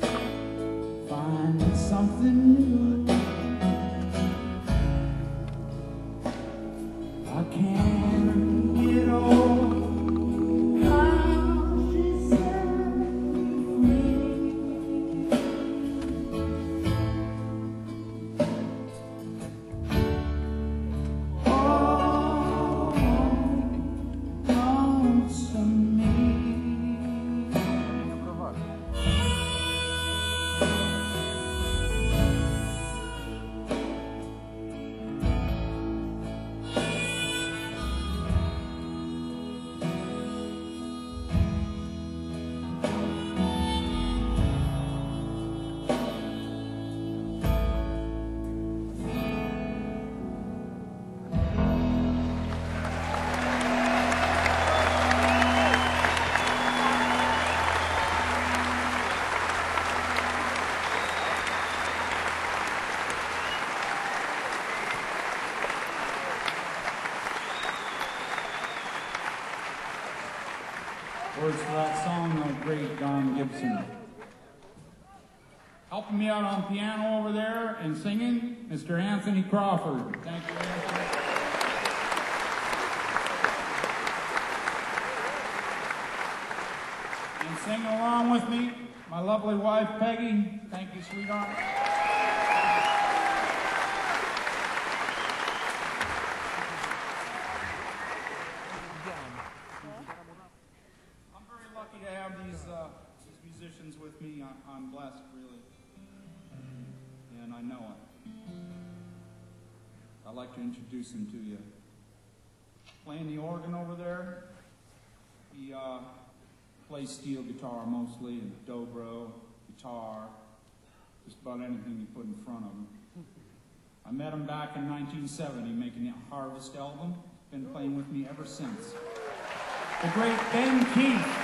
find something new. I can't get over how she set me free. Oh, lonesome me. Words for that song, the great Don Gibson. Helping me out on piano over there and singing, Mr. Anthony Crawford. Thank you, Anthony. And singing along with me, my lovely wife, Peggy. Thank you, sweetheart. I'm very lucky to have these musicians with me, I'm blessed, really. And I know it. I'd like to introduce him to you. Playing the organ over there, he plays steel guitar mostly, and dobro, guitar, just about anything you put in front of him. I met him back in 1970 making the Harvest album. Been playing with me ever since. The great Ben Keith.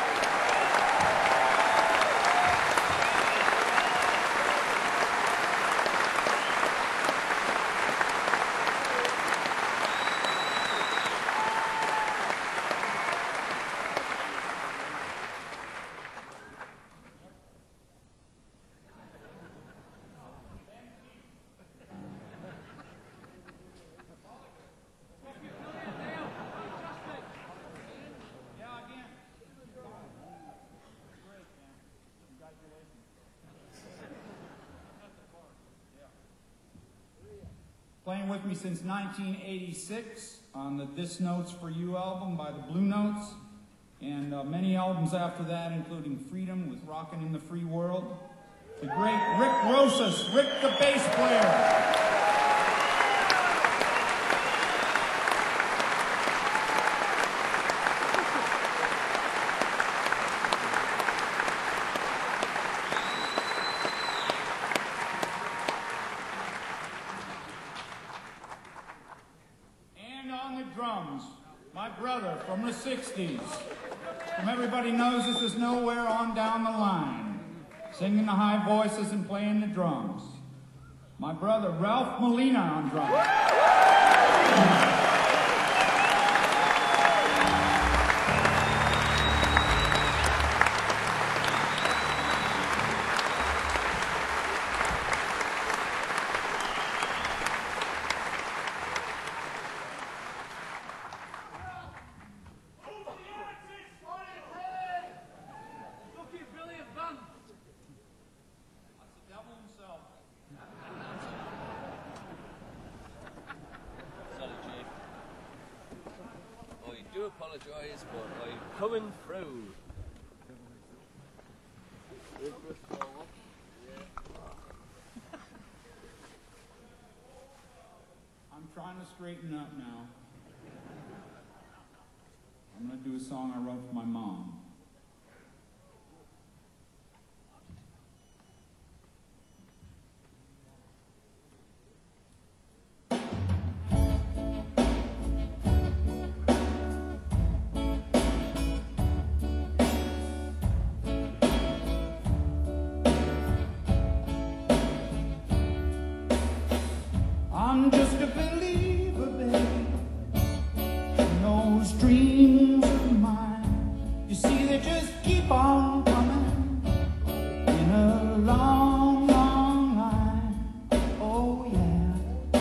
Playing with me since 1986 on the This Notes for You album by the Blue Notes, and many albums after that, including Freedom with Rockin' in the Free World. The great Rick Rosas, Rick the bass player. Drums, my brother from the 60s. Whom everybody knows this is Nowhere on Down the Line. Singing the high voices and playing the drums. My brother Ralph Molina on drums. Apologise, but I'm coming through. I'm trying to straighten up now. I'm going to do a song I wrote for my mom. I'm just a believer, babe, in those dreams of mine. You see, they just keep on coming in a long, long line. Oh yeah,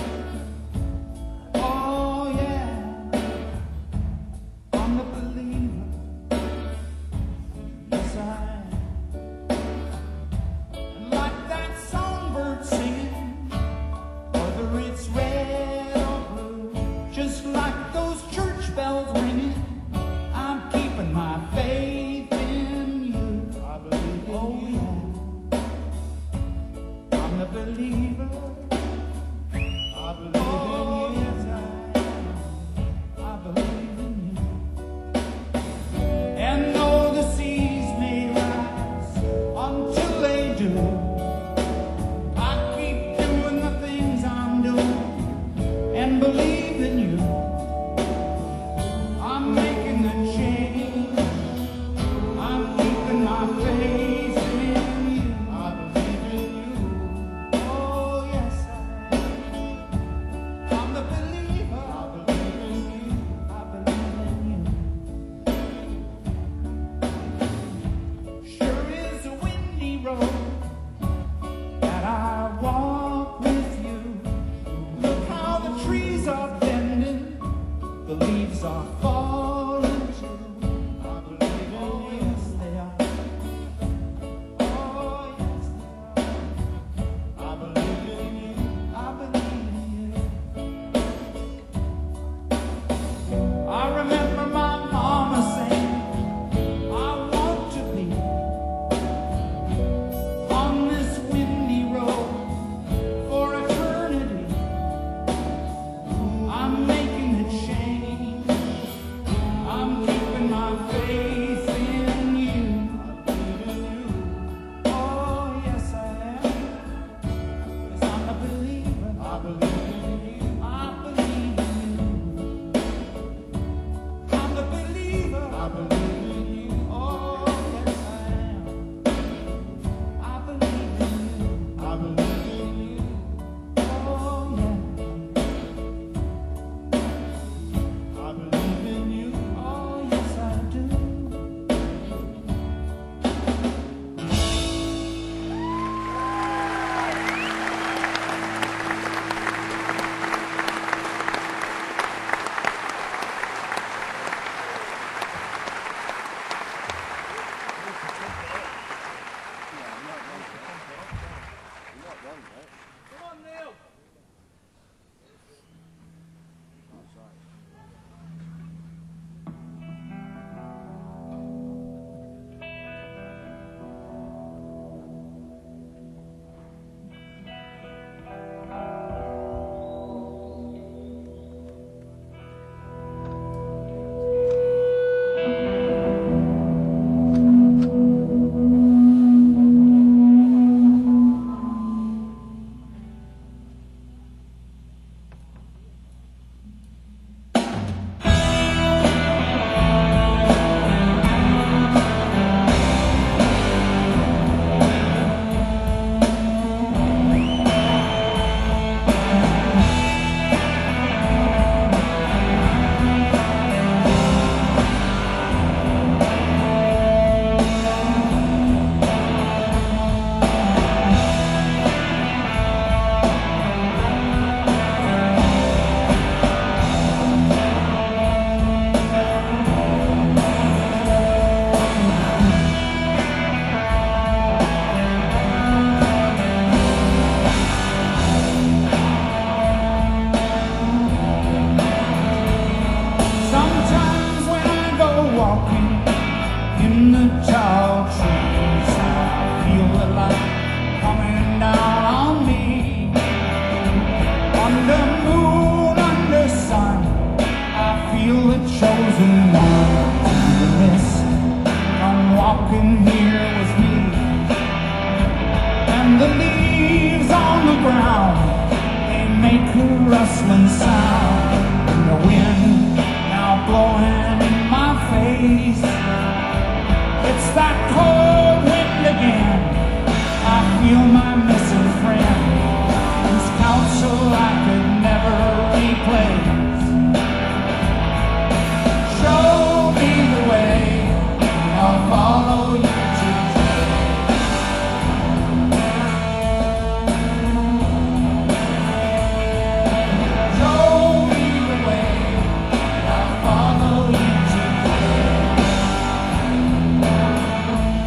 oh yeah, I'm a believer, yes I am. And like that songbird singing, whether it's red or blue, just like those church bells ringing, I'm keeping my faith in you. I believe in you. I'm a believer. I believe in you. I believe in you. And though the seas may rise, here with me. And the leaves on the ground, they make a rustling sound. And the wind now blowing in my face, it's that cold wind again. I feel my missing friend, whose counsel I could never replace. Show me the way, I'll follow you today. Show me the way, I'll follow you today.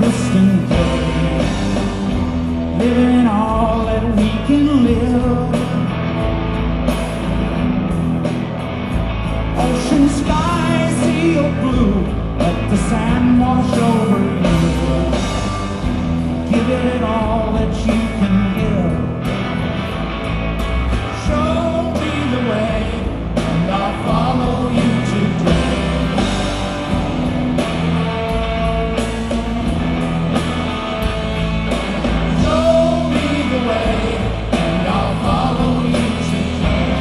distant day, living all that we can live. Ocean, sky, sea of blue, let the sand wash over you. Give it all that you can give. Show me the way, and I'll follow you today. Show me the way, and I'll follow you today.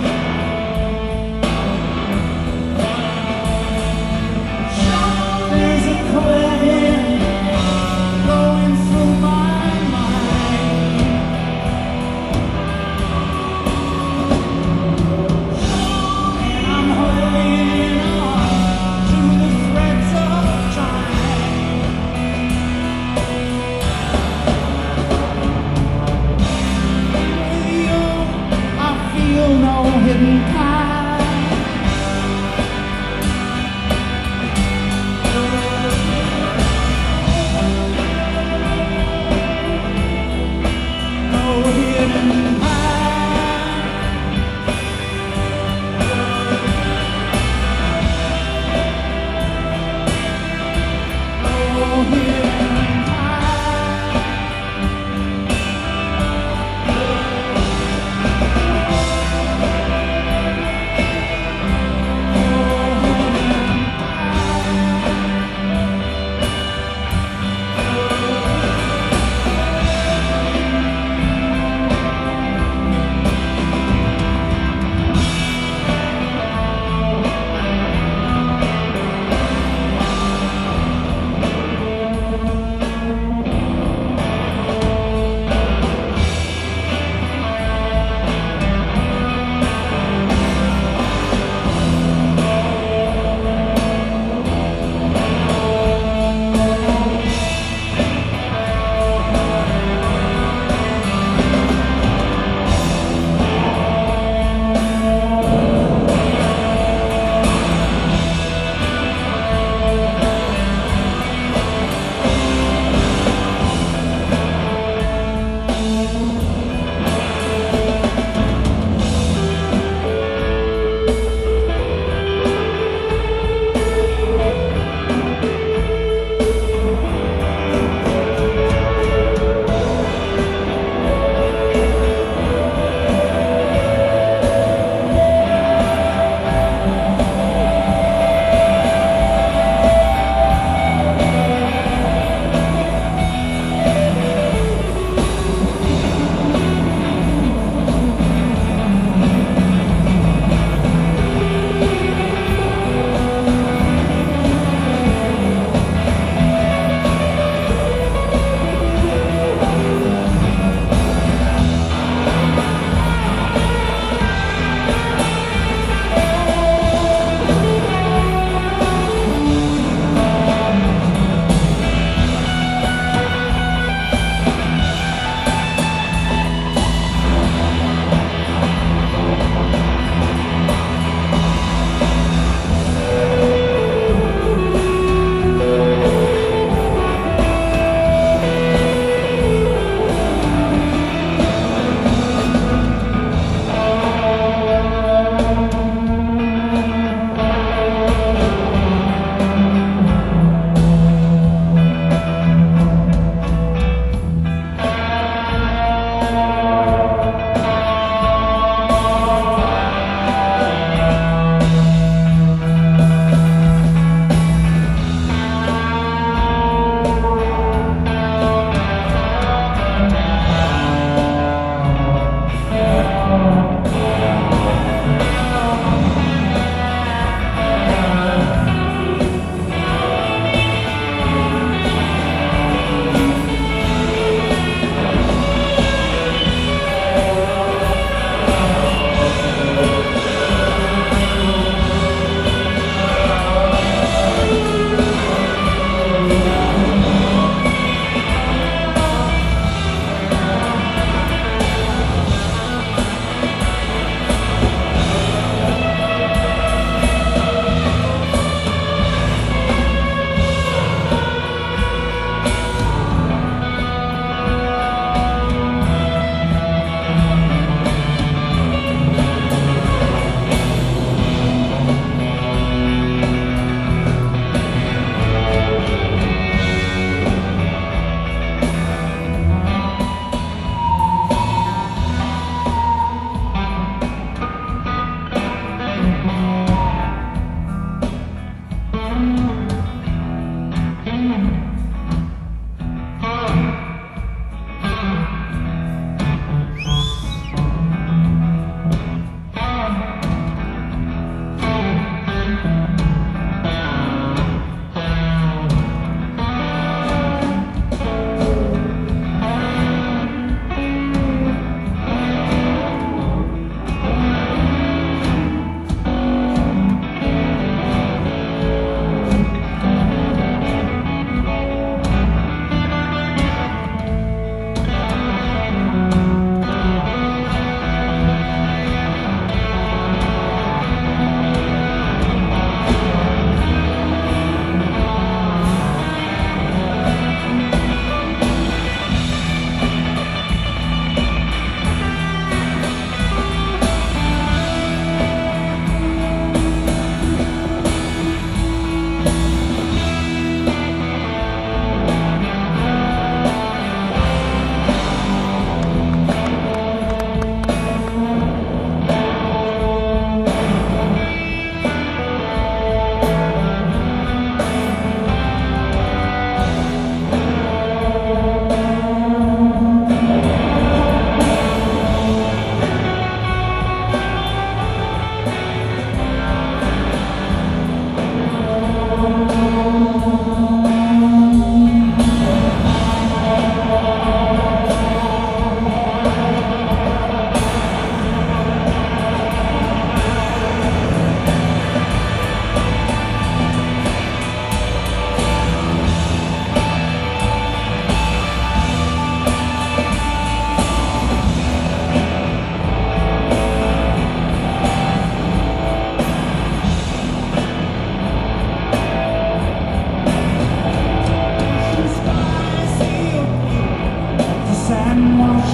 Show me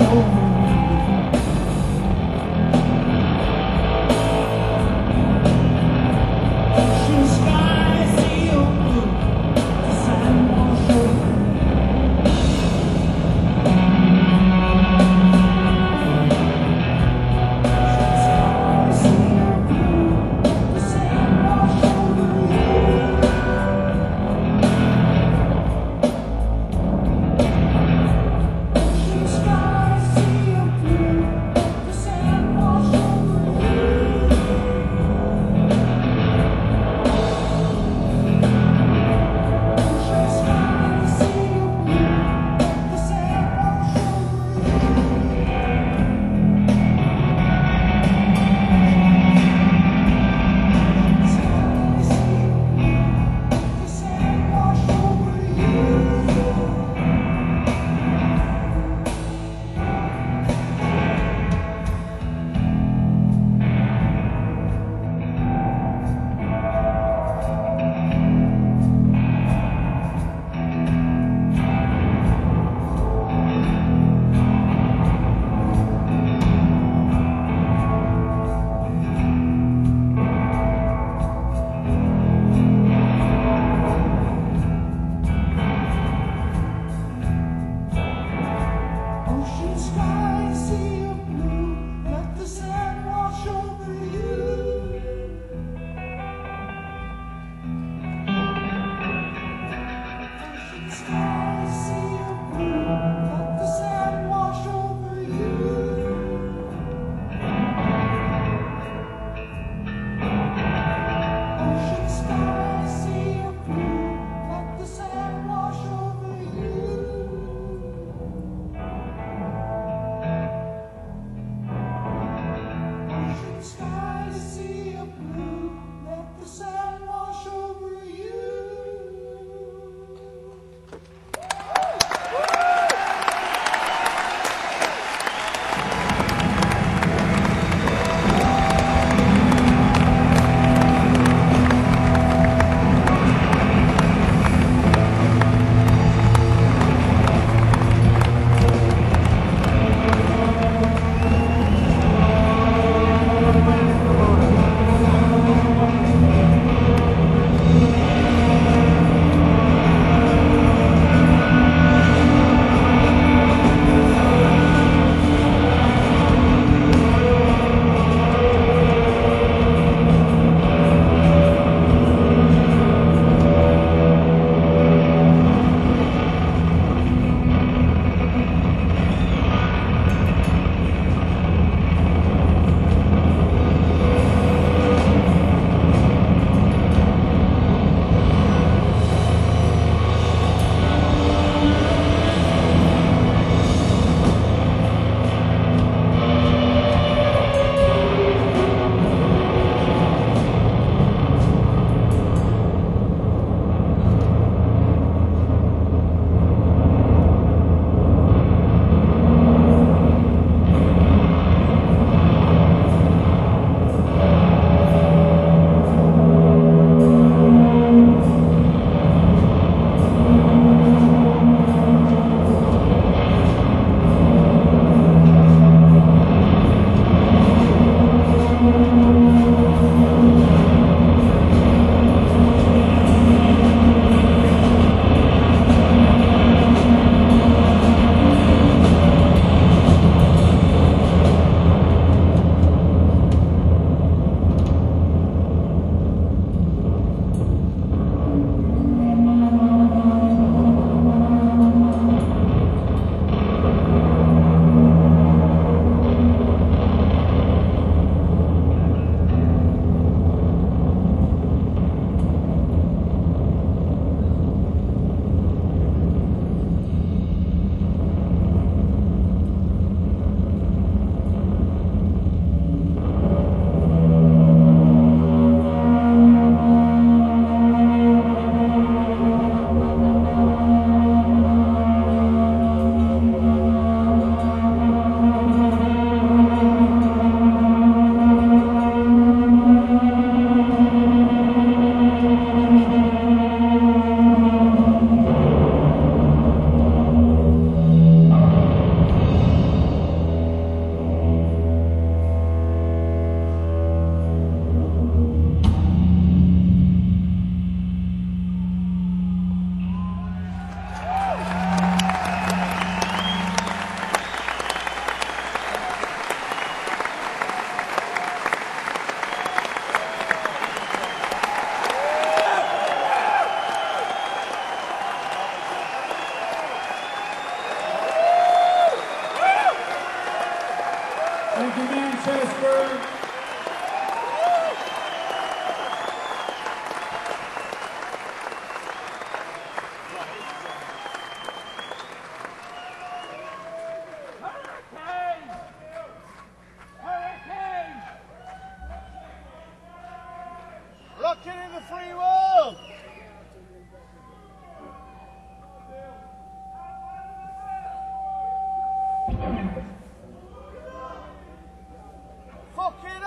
Sky, sea Welcome to Manchester. Rocking in the free world! Fucking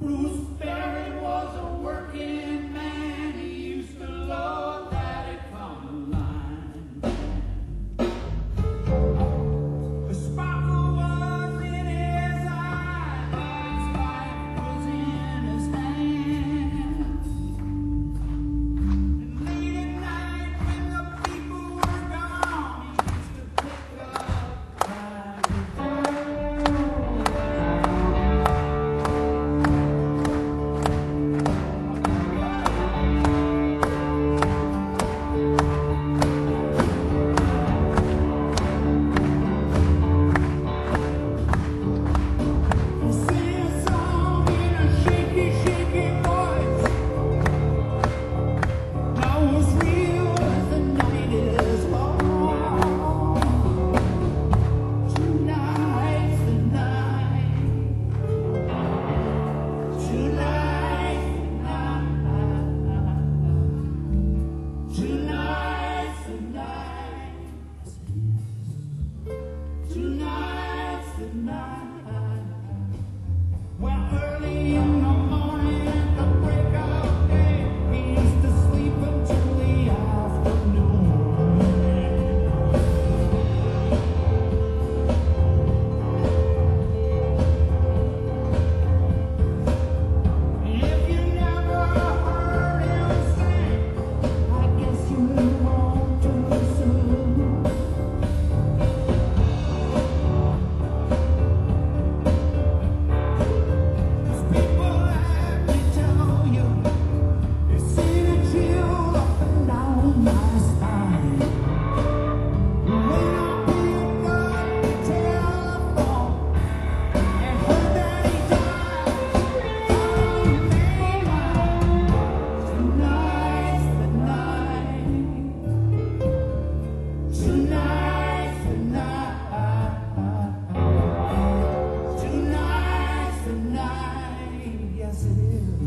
Bruce Berry was a working man. He used to love that it come line. The sparkle was in his eye, his life was in his hand. And late at night when the people were gone, he used to pick up private sing a song in a shaky, shaky voice. Now as real as the night is long. Tonight's the night. Tonight's the night. Tonight's the night. Tonight's the night. Well, early in the morning at the break of day, he used to sleep until the afternoon. If you never heard him sing, I guess you won't too soon. People let me tell you, you see the chill up and down my spine. When I picked up the telephone and heard that he died, tonight's the night. Tonight's the night. Tonight's the night. Yes, it is.